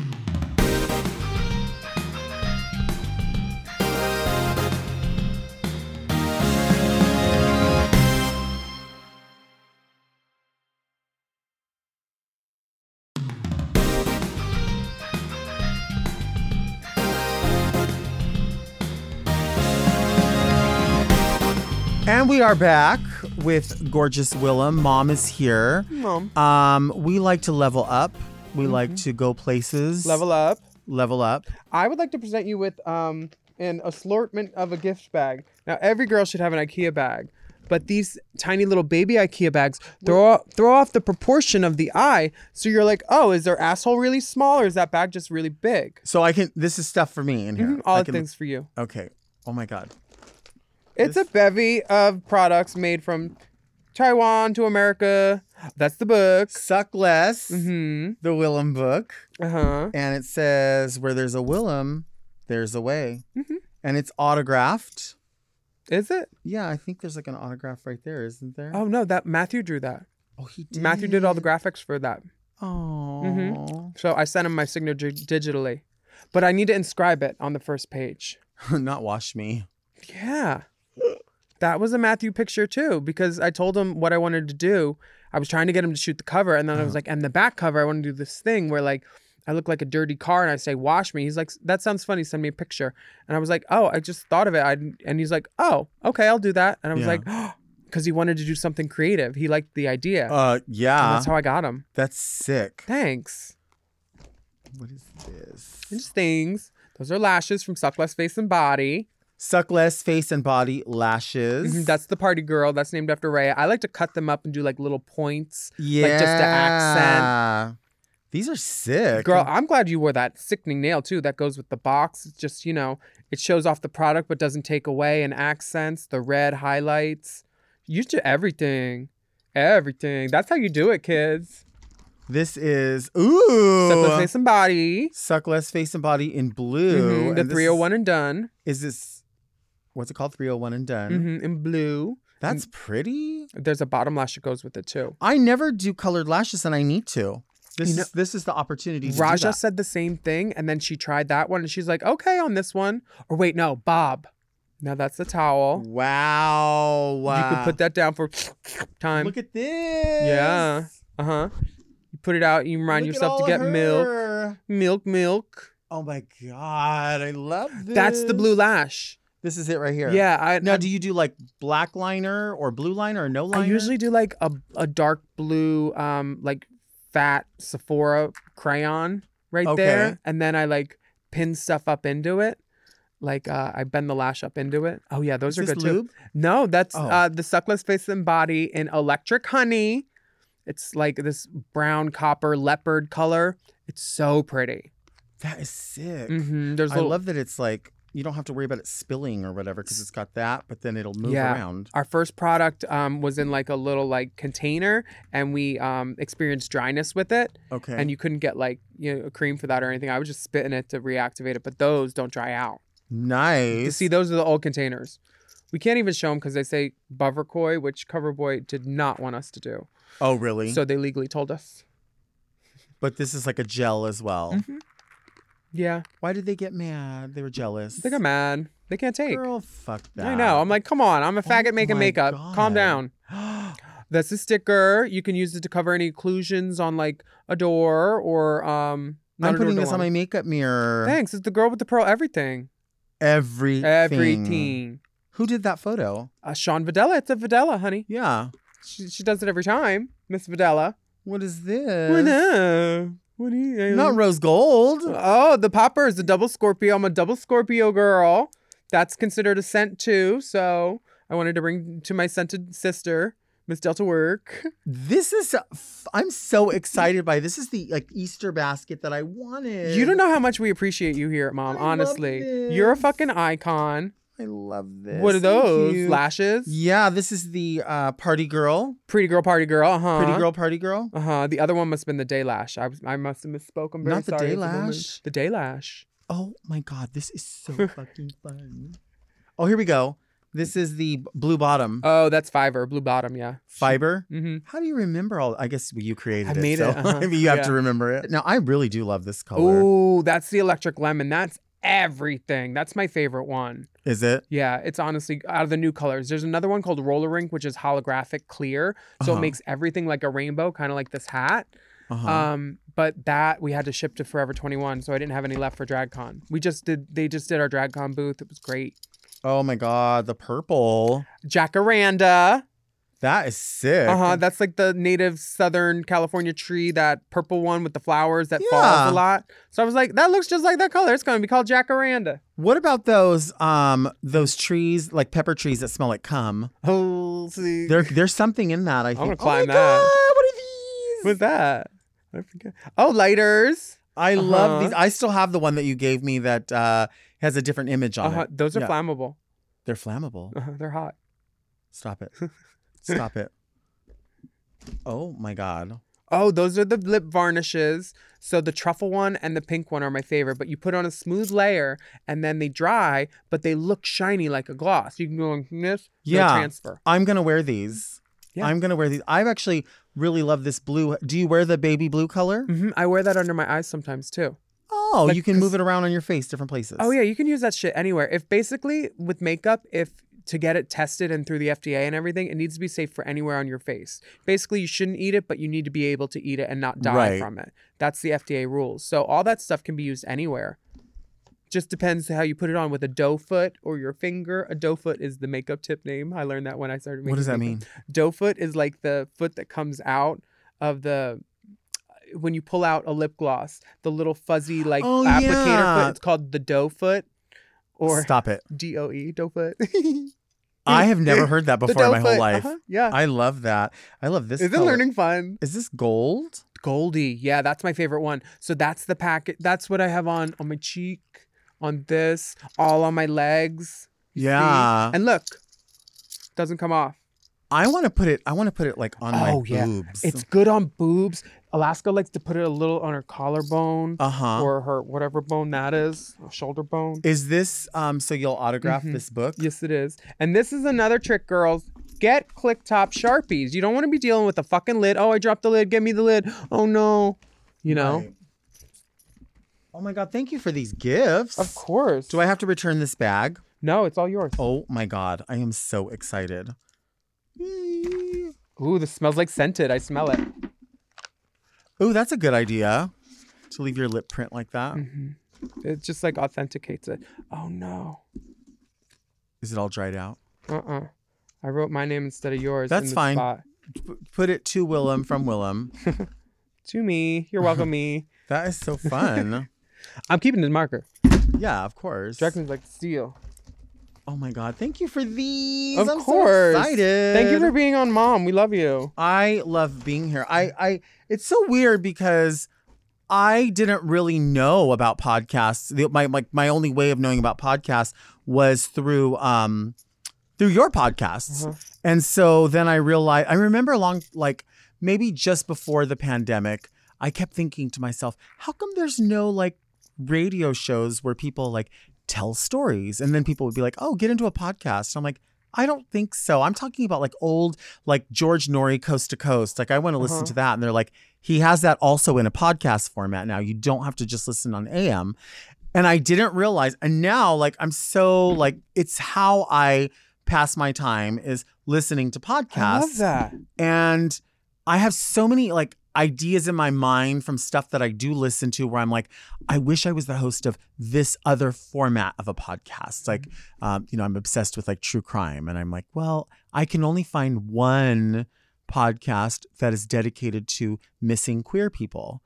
And we are back with gorgeous Willem. Mom is here. Mom. Um, we like to level up. We mm-hmm. like to go places. Level up. Level up. I would like to present you with um an assortment of a gift bag. Now, every girl should have an IKEA bag, but these tiny little baby IKEA bags throw off, throw off the proportion of the eye. So you're like, oh, is their asshole really small or is that bag just really big? So I can. This is stuff for me in here. Mm-hmm. All I the can, things for you. Okay. Oh my God. It's this... a bevy of products made from Taiwan to America. That's the book. Suck Less, mm-hmm. the Willem book. Uh-huh. And it says, where there's a Willem, there's a way. Mm-hmm. And it's autographed. Is it? Yeah, I think there's like an autograph right there, isn't there? Oh, no, that Matthew drew that. Oh, he did? Matthew did all the graphics for that. Oh. Mm-hmm. So I sent him my signature digitally. But I need to inscribe it on the first page. Not wash me. Yeah. That was a Matthew picture too, because I told him what I wanted to do. I was trying to get him to shoot the cover, and then uh-huh. I was like, and the back cover, I want to do this thing where like I look like a dirty car and I say, wash me. He's like, that sounds funny. Send me a picture. And I was like, oh, I just thought of it. I And he's like, oh, okay, I'll do that. And I was yeah. like, oh, because he wanted to do something creative. He liked the idea. Uh, yeah. And that's how I got him. That's sick. Thanks. What is this? Just things. Those are lashes from Suck Less Face and Body. Suck Less Face and Body lashes. Mm-hmm. That's the party girl. That's named after Ray. I like to cut them up and do like little points. Yeah. Like just to accent. These are sick. Girl, I'm glad you wore that sickening nail too. That goes with the box. It's just, you know, it shows off the product but doesn't take away, and accents, the red highlights. You do everything. Everything. That's how you do it, kids. This is, ooh. Suck Less Face and Body. Suck Less Face and Body in blue. Mm-hmm. The and three oh one and Done. Is this, what's it called? three oh one and Done. Mm-hmm. In blue. That's and pretty. There's a bottom lash that goes with it too. I never do colored lashes and I need to. This, you know, is, this is the opportunity to Raja do that. said the same thing, and then she tried that one and she's like, okay on this one. Or wait, no, Bob. Now that's the towel. Wow. You could put that down for time. Look at this. Yeah. Uh-huh. You put it out, you remind Look yourself to get her. milk. Milk, milk. Oh my God. I love this. That's the blue lash. This is it right here. Yeah. I, now, I, do you do like black liner or blue liner or no liner? I usually do like a, a dark blue, um, like fat Sephora crayon right okay. there. And then I like pin stuff up into it. Like uh, I bend the lash up into it. Oh yeah, those is are this good lube? too. No, that's oh. uh, the Suck Less Face and Body in Electric Honey. It's like this brown copper leopard color. It's so pretty. That is sick. Mm-hmm. There's I little... love that it's like you don't have to worry about it spilling or whatever because it's got that, but then it'll move yeah. around. Our first product um, was in like a little like container, and we um, experienced dryness with it. Okay. And you couldn't get like you know a cream for that or anything. I was just spitting it to reactivate it, but those don't dry out. Nice. You see, those are the old containers. We can't even show them because they say Bovercoy, which Coverboy did not want us to do. Oh, really? So they legally told us. But this is like a gel as well. Mm-hmm. Yeah. Why did they get mad? They were jealous. They got mad. They can't take. Girl, fuck that. I know. I'm like, come on. I'm a faggot oh making makeup. God. Calm down. That's a sticker. You can use it to cover any occlusions on like a door or um. I'm putting door this on my makeup mirror. Thanks. It's the girl with the pearl everything. Everything. Everything. Who did that photo? Uh, Sean Videla. It's a Videla, honey. Yeah. She she does it every time. Miss Videla. What is this? What now? What do you? Not rose gold. Oh, the popper is a double Scorpio. I'm a double Scorpio girl. That's considered a scent too. So I wanted to bring to my scented sister, Miss Delta Work. This is, I'm so excited by this. Is the like Easter basket that I wanted. You don't know how much we appreciate you here at Mom. I honestly, love this. You're a fucking icon. I love this. What are Thank those? you. Lashes? Yeah, this is the uh, party girl. Pretty girl, party girl. Uh huh. Pretty girl, party girl. Uh huh. The other one must have been the day lash. I was, I must have misspoke. I'm very Not the sorry. day It's a woman. lash? The day lash. Oh my God, this is so fucking fun. Oh, here we go. This is the blue bottom. Oh, that's Fiverr, blue bottom. Yeah. Fiber. Mm-hmm. How do you remember all? I guess you created I it. made so it, uh-huh. maybe you have Yeah. to remember it. Now, I really do love this color. Oh, that's the electric lemon. That's everything. That's my favorite one. Is it? Yeah, it's honestly out of the new colors. There's another one called Roller Rink, which is holographic clear. So Uh-huh. it makes everything like a rainbow, kind of like this hat. Uh-huh. Um, but that we had to ship to Forever twenty-one, so I didn't have any left for DragCon. We just did, they just did our DragCon booth. It was great. Oh my God, the purple. Jacaranda. That is sick. Uh huh. That's like the native Southern California tree, that purple one with the flowers that Yeah. falls a lot. So I was like, that looks just like that color. It's going to be called Jacaranda. What about those um those trees, like pepper trees that smell like cum? Oh, see. There, there's something in that, I think. I'm going to climb oh my that. God, what are these? What's that? I forget. Oh, lighters. I Uh-huh. love these. I still have the one that you gave me that uh, has a different image on Uh-huh. it. Those are Yeah. flammable. They're flammable. Uh-huh. They're hot. Stop it. Stop it. Oh my God. Oh, those are the lip varnishes. So the truffle one and the pink one are my favorite, but you put on a smooth layer and then they dry, but they look shiny like a gloss. You can go like this, no Yeah. transfer. I'm going to wear these. Yeah. I'm going to wear these. I've actually really love this blue. Do you wear the baby blue color? hmm I wear that under my eyes sometimes too. Oh, Like, you can 'cause- move it around on your face, different places. Oh yeah, you can use that shit anywhere. If basically with makeup, if to get it tested and through the F D A and everything, it needs to be safe for anywhere on your face. Basically, you shouldn't eat it, but you need to be able to eat it and not die Right. from it. That's the F D A rules. So all that stuff can be used anywhere. Just depends how you put it on, with a doe foot or your finger. A doe foot is the makeup tip name. I learned that when I started making What does that makeup. mean? Doe foot is like the foot that comes out of the when you pull out a lip gloss, the little fuzzy like Oh, applicator yeah. foot. It's called the doe foot. Or Stop it. D O E, doe foot. I have never heard that The before in doe my whole foot, life. uh-huh, yeah. I love that. I love this. Isn't color. learning fun? Is this gold? Goldie. Yeah, that's my favorite one. So that's the packet. That's what I have on on my cheek, on this, all on my legs. You Yeah. see? And look, doesn't come off. I want to put it. I want to put it like on my Oh, yeah. boobs. It's good on boobs. Alaska likes to put it a little on her collarbone Uh-huh. or her whatever bone that is, or shoulder bone. Is this um? So you'll autograph Mhm. this book? Yes, it is. And this is another trick, girls. Get click top Sharpies. You don't want to be dealing with a fucking lid. Oh, I dropped the lid. Give me the lid. Oh, no. You know? Right. Oh my God! Thank you for these gifts. Of course. Do I have to return this bag? No, it's all yours. Oh my God! I am so excited. Ooh, this smells like scented. I smell it. Ooh, that's a good idea. To leave your lip print like that. Mm-hmm. It just like authenticates it. Oh, no. Is it all dried out? Uh-uh. I wrote my name instead of yours. That's in the fine. Spot. P- put it to Willem from Willem. To me. You're welcome, me. That is so fun. I'm keeping the marker. Yeah, of course. Dragon's like steel. Oh my God! Thank you for these. Of I'm course. so excited. Thank you for being on, Mom. We love you. I love being here. I, I, it's so weird because I didn't really know about podcasts. The, my, my, my only way of knowing about podcasts was through, um, through your podcasts. Uh-huh. And so then I realized, I remember along, like maybe just before the pandemic, I kept thinking to myself, how come there's no like radio shows where people like tell stories? And then people would be like, oh, get into a podcast. I'm like, I don't think so. I'm talking about like old, like George Norrie Coast to Coast. Like I want to listen Uh-huh. to that. And they're like, he has that also in a podcast format now. You don't have to just listen on A M. And I didn't realize. And now like, I'm so like, it's how I pass my time is listening to podcasts. I love that. And I have so many like ideas in my mind from stuff that I do listen to where I'm like, I wish I was the host of this other format of a podcast. Like, um, you know, I'm obsessed with like true crime. And I'm like, well, I can only find one podcast that is dedicated to missing queer people.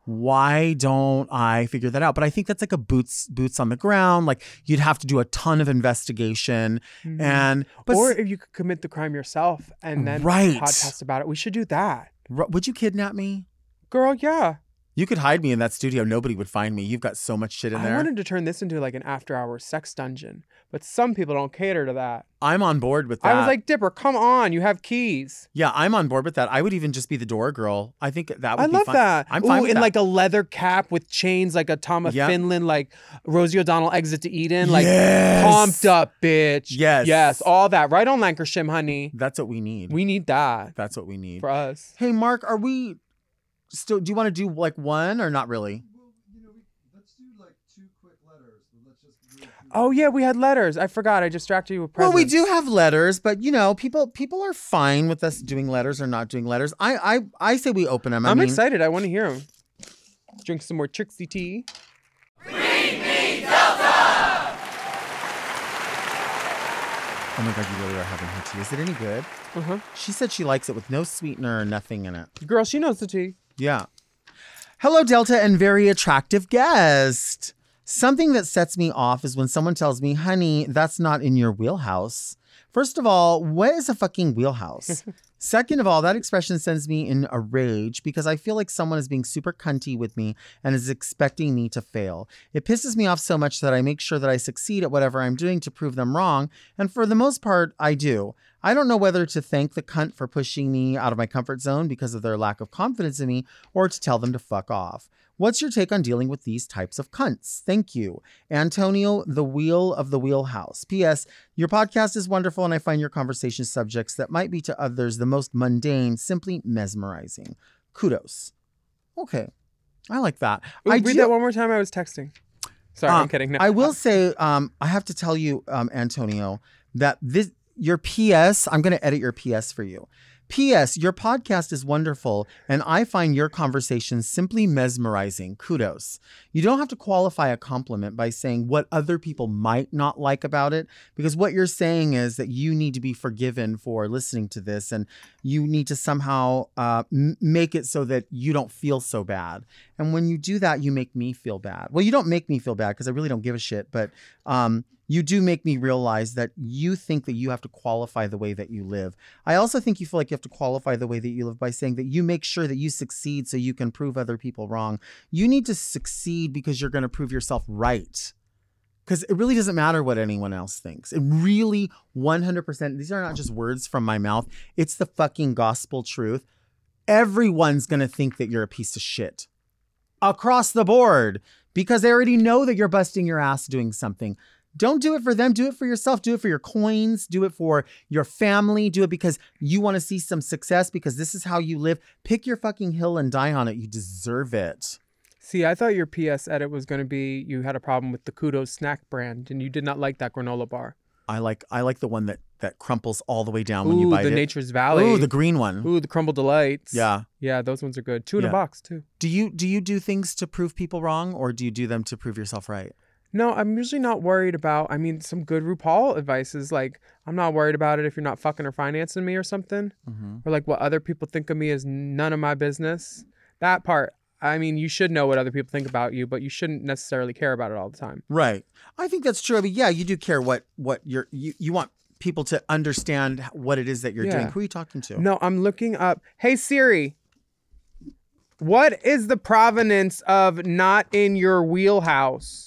Why don't I figure that out? But I think that's like a boots boots on the ground. Like you'd have to do a ton of investigation. Mhm. And but Or if you could commit the crime yourself and then Right. podcast about it. We should do that. r- would you kidnap me? Girl, yeah. You could hide me in that studio. Nobody would find me. You've got so much shit in I there. wanted to turn this into like an after hours sex dungeon, but some people don't cater to that. I'm on board with that. I was like, Dipper, come on, you have keys. yeah, I'm on board with that. I would even just be the door girl. I think that would I be love fun. that. I'm fine Ooh, with in that. like a leather cap with chains, like a Tom of Yep. Finland, like Rosie O'Donnell Exit to Eden, like Yes. pumped up, bitch. Yes. Yes, all that. Right on Lancashire, honey. That's what we need. We need that That's what we need. for us. Hey, Mark, are we still? Do you want to do like one or not really? Oh yeah, we had letters. I forgot. I distracted you with Well, presents. we do have letters, but you know, people people are fine with us doing letters or not doing letters. I I I say we open them. I I'm mean, excited. I want to hear them. Drink some more Trixie tea. Oh my God, you really are having her tea. Is it any good? Uh-huh. She said she likes it with no sweetener or nothing in it. Girl, she knows the tea. Yeah. Hello, Delta and very attractive guest. Something that sets me off is when someone tells me, honey, that's not in your wheelhouse. First of all, what is a fucking wheelhouse? Second of all, that expression sends me in a rage because I feel like someone is being super cunty with me and is expecting me to fail. It pisses me off so much that I make sure that I succeed at whatever I'm doing to prove them wrong. And for the most part, I do. I don't know whether to thank the cunt for pushing me out of my comfort zone because of their lack of confidence in me or to tell them to fuck off. What's your take on dealing with these types of cunts? Thank you. Antonio, the wheel of the wheelhouse. P S. Your podcast is wonderful and I find your conversation subjects that might be to others the most mundane simply mesmerizing. Kudos. Okay. I like that. Ooh, I read do, that one more time. I was texting. Sorry, um, I'm kidding. No. I will say, um, I have to tell you, um, Antonio, that this your P S, I'm going to edit your P S for you. P S. Your podcast is wonderful, and I find your conversations simply mesmerizing. Kudos. You don't have to qualify a compliment by saying what other people might not like about it, because what you're saying is that you need to be forgiven for listening to this, and you need to somehow uh, m- make it so that you don't feel so bad. And when you do that, you make me feel bad. Well, you don't make me feel bad because I really don't give a shit, but um, you do make me realize that you think that you have to qualify the way that you live. I also think you feel like you have to qualify the way that you live by saying that you make sure that you succeed so you can prove other people wrong. You need to succeed because you're going to prove yourself right. Because it really doesn't matter what anyone else thinks. It really one hundred percent, these are not just words from my mouth. It's the fucking gospel truth. Everyone's going to think that you're a piece of shit. Across the board. Because they already know that you're busting your ass doing something. Don't do it for them. Do it for yourself. Do it for your coins. Do it for your family. Do it because you want to see some success because this is how you live. Pick your fucking hill and die on it. You deserve it. See, I thought your P S edit was going to be you had a problem with the Kudos snack brand and you did not like that granola bar. I like I like the one that, that crumples all the way down Ooh, when you bite the it. Nature's Valley. Ooh, the green one. Ooh, the Crumble Delights. Yeah. Yeah, those ones are good. Two in Yeah. a box, too. Do you do you do things to prove people wrong or do you do them to prove yourself right? No, I'm usually not worried about, I mean, some good RuPaul advice is like, I'm not worried about it if you're not fucking or financing me or something. Mm-hmm. Or like what other people think of me is none of my business. That part, I mean, you should know what other people think about you, but you shouldn't necessarily care about it all the time. Right. I think that's true. I mean, yeah, you do care what, what you're, you, you want people to understand what it is that you're Yeah. doing. Who are you talking to? No, I'm looking up. Hey, Siri, what is the provenance of not in your wheelhouse?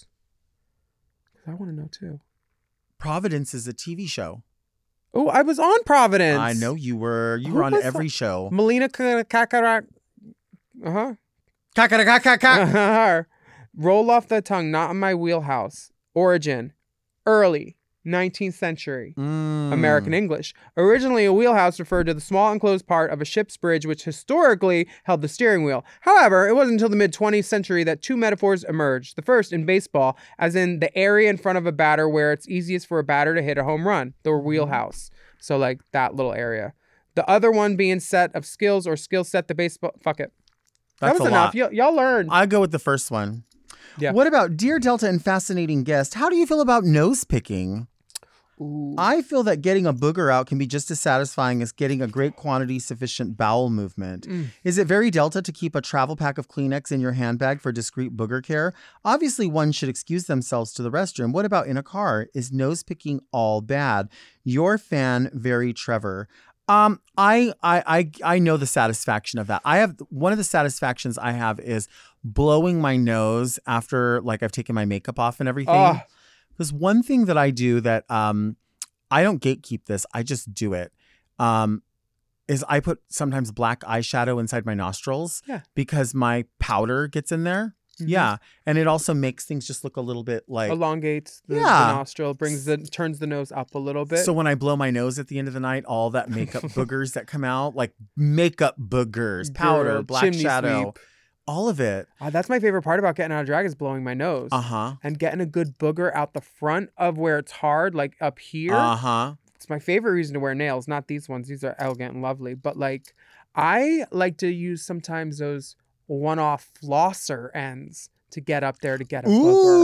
I want to know too. Providence is a T V show. Oh, I was on Providence. I know you were. You Who were on was every that? show. Melina Kakarak. Uh huh. Kakarakakaka. Roll off the tongue, not in my wheelhouse. Origin, early nineteenth century. Mm. American English. Originally, a wheelhouse referred to the small enclosed part of a ship's bridge which historically held the steering wheel. However, it wasn't until the mid-twentieth century that two metaphors emerged. The first in baseball, as in the area in front of a batter where it's easiest for a batter to hit a home run, the wheelhouse. So like that little area. The other one being set of skills or skill set the baseball. Fuck it. That's that was a enough. lot. Y- y'all learned. I go with the first one. Yeah. What about Dear Delta and fascinating guest? How do you feel about nose picking? Ooh. I feel that getting a booger out can be just as satisfying as getting a great quantity sufficient bowel movement. Mm. Is it very Delta to keep a travel pack of Kleenex in your handbag for discreet booger care? Obviously, one should excuse themselves to the restroom. What about in a car? Is nose picking all bad? Your fan, Very Trevor. Um, I, I, I, I know the satisfaction of that. I have one of the satisfactions I have is blowing my nose after like I've taken my makeup off and everything. Oh. There's one thing that I do that um, I don't gatekeep this. I just do it. Um, is I put sometimes black eyeshadow inside my nostrils Yeah. because my powder gets in there. Mhm. Yeah, and it also makes things just look a little bit like. Elongates the, Yeah. the nostril, brings the turns the nose up a little bit. So when I blow my nose at the end of the night, all that makeup boogers that come out, like makeup boogers, powder, Girl, black chimney shadow, sweep. all of it. Uh, that's my favorite part about getting out of drag is blowing my nose. Uh huh. And getting a good booger out the front of where it's hard, like up here. Uh huh. It's my favorite reason to wear nails, not these ones. These are elegant and lovely. But like, I like to use sometimes those one-off flosser ends to get up there to get a booger.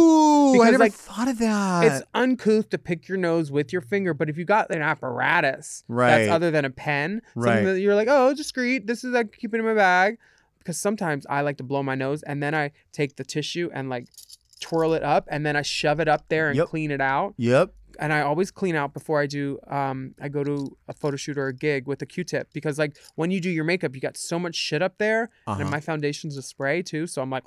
Ooh, Because, I never like, thought of that. It's uncouth to pick your nose with your finger, but if you got an apparatus Right. that's other than a pen, Right. something that you're like, oh, discreet, this is like keep it in my bag. Because sometimes I like to blow my nose and then I take the tissue and like twirl it up and then I shove it up there and Yep. clean it out. Yep. And I always clean out before I do, um, I go to a photo shoot or a gig with a Q-tip because like when you do your makeup, you got so much shit up there Uh-huh. and my foundation's a spray too. So I'm like,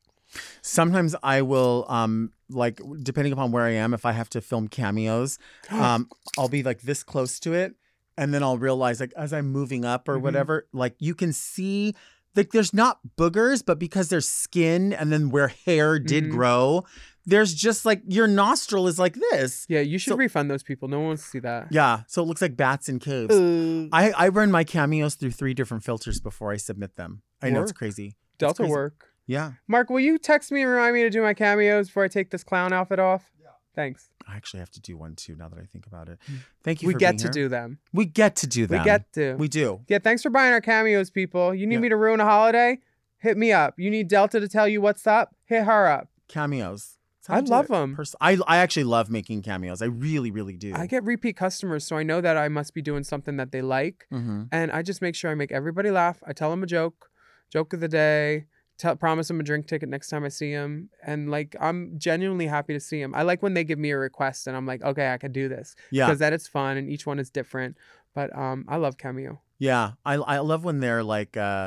Sometimes I will, um, like, depending upon where I am, if I have to film cameos, um, I'll be like this close to it. And then I'll realize, like, as I'm moving up or Mhm. whatever, like, you can see, like, there's not boogers, but because there's skin and then where hair did Mhm. grow, there's just like your nostril is like this. yeah, you should So- refund those people. No one wants to see that. Yeah. So it looks like bats in caves. Uh, I, I run my cameos through three different filters before I submit them. I know it's Work. crazy. It's Delta crazy. work. Yeah. Mark, will you text me and remind me to do my cameos before I take this clown outfit off? Yeah. Thanks. I actually have to do one too now that I think about it. Thank you We for get being to here. do them. We get to do them. We get to. We do. Yeah, thanks for buying our cameos, people. You need Yeah. me to ruin a holiday? Hit me up. You need Delta to tell you what's up? Hit her up. Cameos. That's how I do love it. 'em. Pers- I, I actually love making cameos. I really, really do. I get repeat customers, so I know that I must be doing something that they like. Mm-hmm. And I just make sure I make everybody laugh. I tell them a joke, joke of the day, tell, promise them a drink ticket next time I see them. And like, I'm genuinely happy to see them. I like when they give me a request and I'm like, okay, I can do this. Yeah. Because that is fun and each one is different. But um, I love Cameo. Yeah. I, I love when they're like, uh,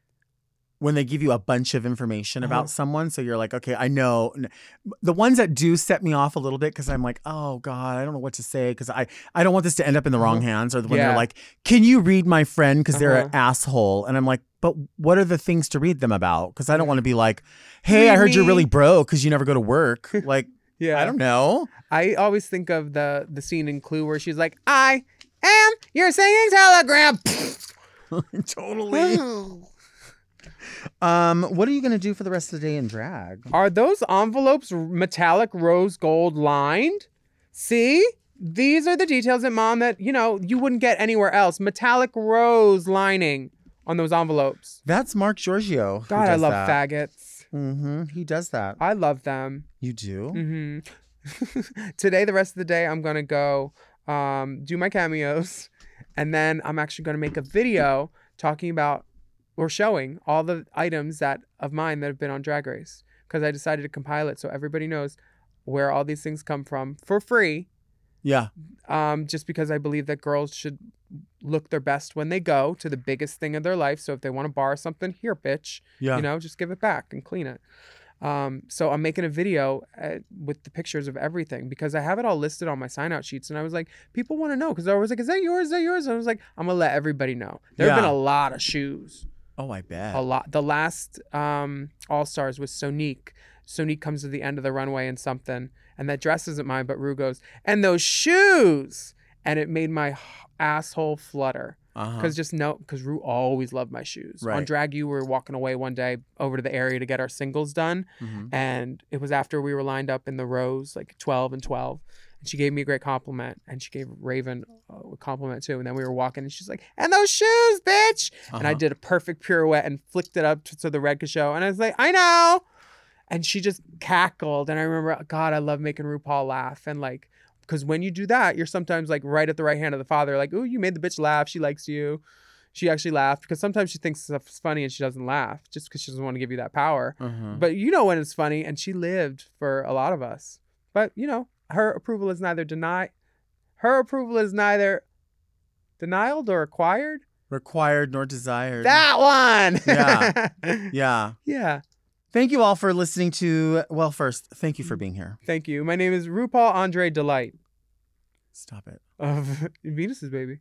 when they give you a bunch of information Uh-huh. about someone. So you're like, okay, I know. The ones that do set me off a little bit because I'm like, oh God, I don't know what to say because I, I don't want this to end up in the wrong Uh-huh. hands. Or when Yeah. they're like, can you read my friend because they're an Uh-huh. asshole? And I'm like, but what are the things to read them about? Because I don't want to be like, hey, I Read heard you're me. really broke because you never go to work. Like, Yeah. I don't know. I always think of the the scene in Clue where she's like, I am your singing telegram. Totally. Um, what are you gonna do for the rest of the day in drag? Are those envelopes metallic rose gold lined? See? These are the details at Mom that, you know, you wouldn't get anywhere else. Metallic rose lining on those envelopes. That's Mark Giorgio. who God, I does love that. faggots. Mm-hmm. He does that. I love them. You do? Mm-hmm. Today, the rest of the day, I'm going to go um, do my cameos. And then I'm actually going to make a video talking about or showing all the items that of mine that have been on Drag Race. Because I decided to compile it so everybody knows where all these things come from for free. Yeah. Um, just because I believe that girls should look their best when they go to the biggest thing of their life. So if they want to borrow something, here, bitch. Yeah. You know, just give it back and clean it. Um, so I'm making a video uh with the pictures of everything because I have it all listed on my sign out sheets. And I was like, people want to know because I was like, is that yours? Is that yours? And I was like, I'm going to let everybody know. There have Yeah. been a lot of shoes. Oh, I bet. A lot. The last um, All Stars was Sonique. Sonique comes to the end of the runway in something, and that dress isn't mine, but Rue goes, and those shoes! And it made my h- asshole flutter. Uh-huh. Because just no, because Rue always loved my shoes. On Right. Drag U, we were walking away one day over to the area to get our singles done. Mhm. And it was after we were lined up in the rows, like twelve and twelve. And she gave me a great compliment. And she gave Raven a compliment too. And then we were walking and she's like, and those shoes, bitch. And I Uh-huh. did a perfect pirouette and flicked it up t- so the red could show. And I was like, I know. And she just cackled. And I remember, God, I love making RuPaul laugh. And like, because when you do that, you're sometimes like right at the right hand of the father. Like, ooh, you made the bitch laugh. She likes you. She actually laughed because sometimes she thinks stuff's funny and she doesn't laugh just because she doesn't want to give you that power. Uh-huh. But you know when it's funny, and she lived for a lot of us. But you know, her approval is neither denied. Her approval is neither denied or acquired. Required nor desired. That one. Yeah. Yeah. Yeah. Thank you all for listening to. Well, first, thank you for being here. Thank you. My name is RuPaul Andre Delight Stop it. of Venus's Baby.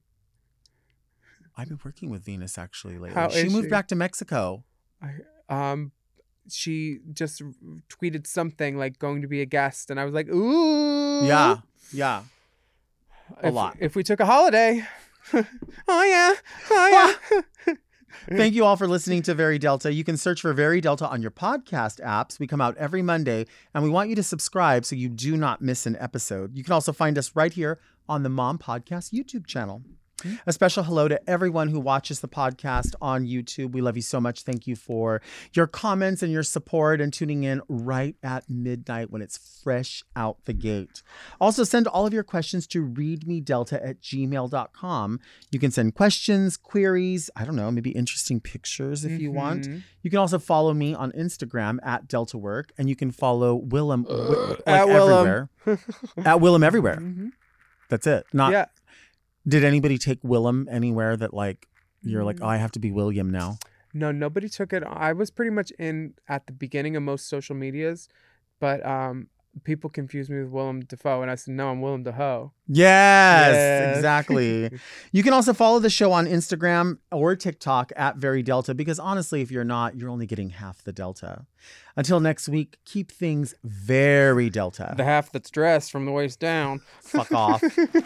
I've been working with Venus actually lately. How she is moved she? back to Mexico. I, um, she just tweeted something like going to be a guest, and I was like, ooh. Yeah. Yeah. A if, lot. If we took a holiday. oh yeah. Oh yeah. Thank you all for listening to Very Delta. You can search for Very Delta on your podcast apps. We come out every Monday, and we want you to subscribe so you do not miss an episode. You can also find us right here on the Mom Podcast YouTube channel. A special hello to everyone who watches the podcast on YouTube. We love you so much. Thank you for your comments and your support and tuning in right at midnight when it's fresh out the gate. Also, send all of your questions to readmedelta at gmail dot com. You can send questions, queries, I don't know, maybe interesting pictures if mm-hmm. you want. You can also follow me on Instagram at Delta Work, and you can follow Willem uh, like at everywhere. Willem. At Willem everywhere. Mm-hmm. That's it. Not. Yeah. Did anybody take Willem anywhere that like you're like, oh, I have to be William now? No, nobody took it. I was pretty much in at the beginning of most social medias, but um, people confused me with Willem Dafoe, and I said, no, I'm Willem Dafoe. Yes, yes. exactly. You can also follow the show on Instagram or TikTok at Very Delta, because honestly, if you're not, you're only getting half the Delta. Until next week, keep things very Delta. The half that's dressed from the waist down. Fuck off.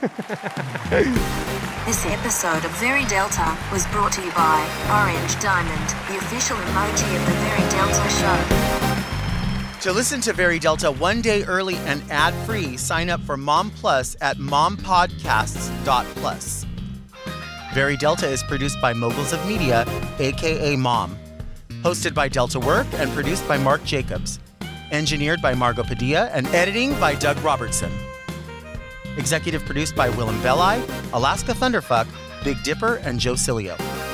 This episode of Very Delta was brought to you by Orange Diamond, the official emoji of the Very Delta show. To listen to Very Delta one day early and ad-free, sign up for Mom Plus at mom podcasts dot plus. Very Delta is produced by Moguls of Media, a k a. Mom. Hosted by Delta Work and produced by Mark Jacobs. Engineered by Margot Padilla and editing by Doug Robertson. Executive produced by Willem Belli, Alaska Thunderfuck, Big Dipper, and Joe Cilio.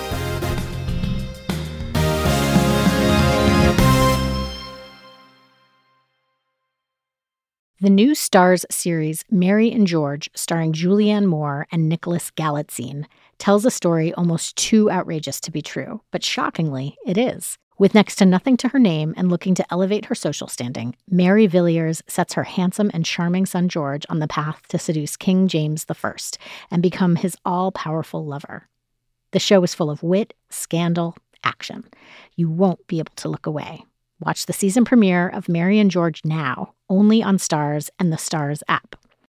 The new Starz series Mary and George, starring Julianne Moore and Nicholas Galitzine, tells a story almost too outrageous to be true, but shockingly, it is. With next to nothing to her name and looking to elevate her social standing, Mary Villiers sets her handsome and charming son George on the path to seduce King James the First and become his all-powerful lover. The show is full of wit, scandal, action. You won't be able to look away. Watch the season premiere of Mary and George now, only on Starz and the Starz app.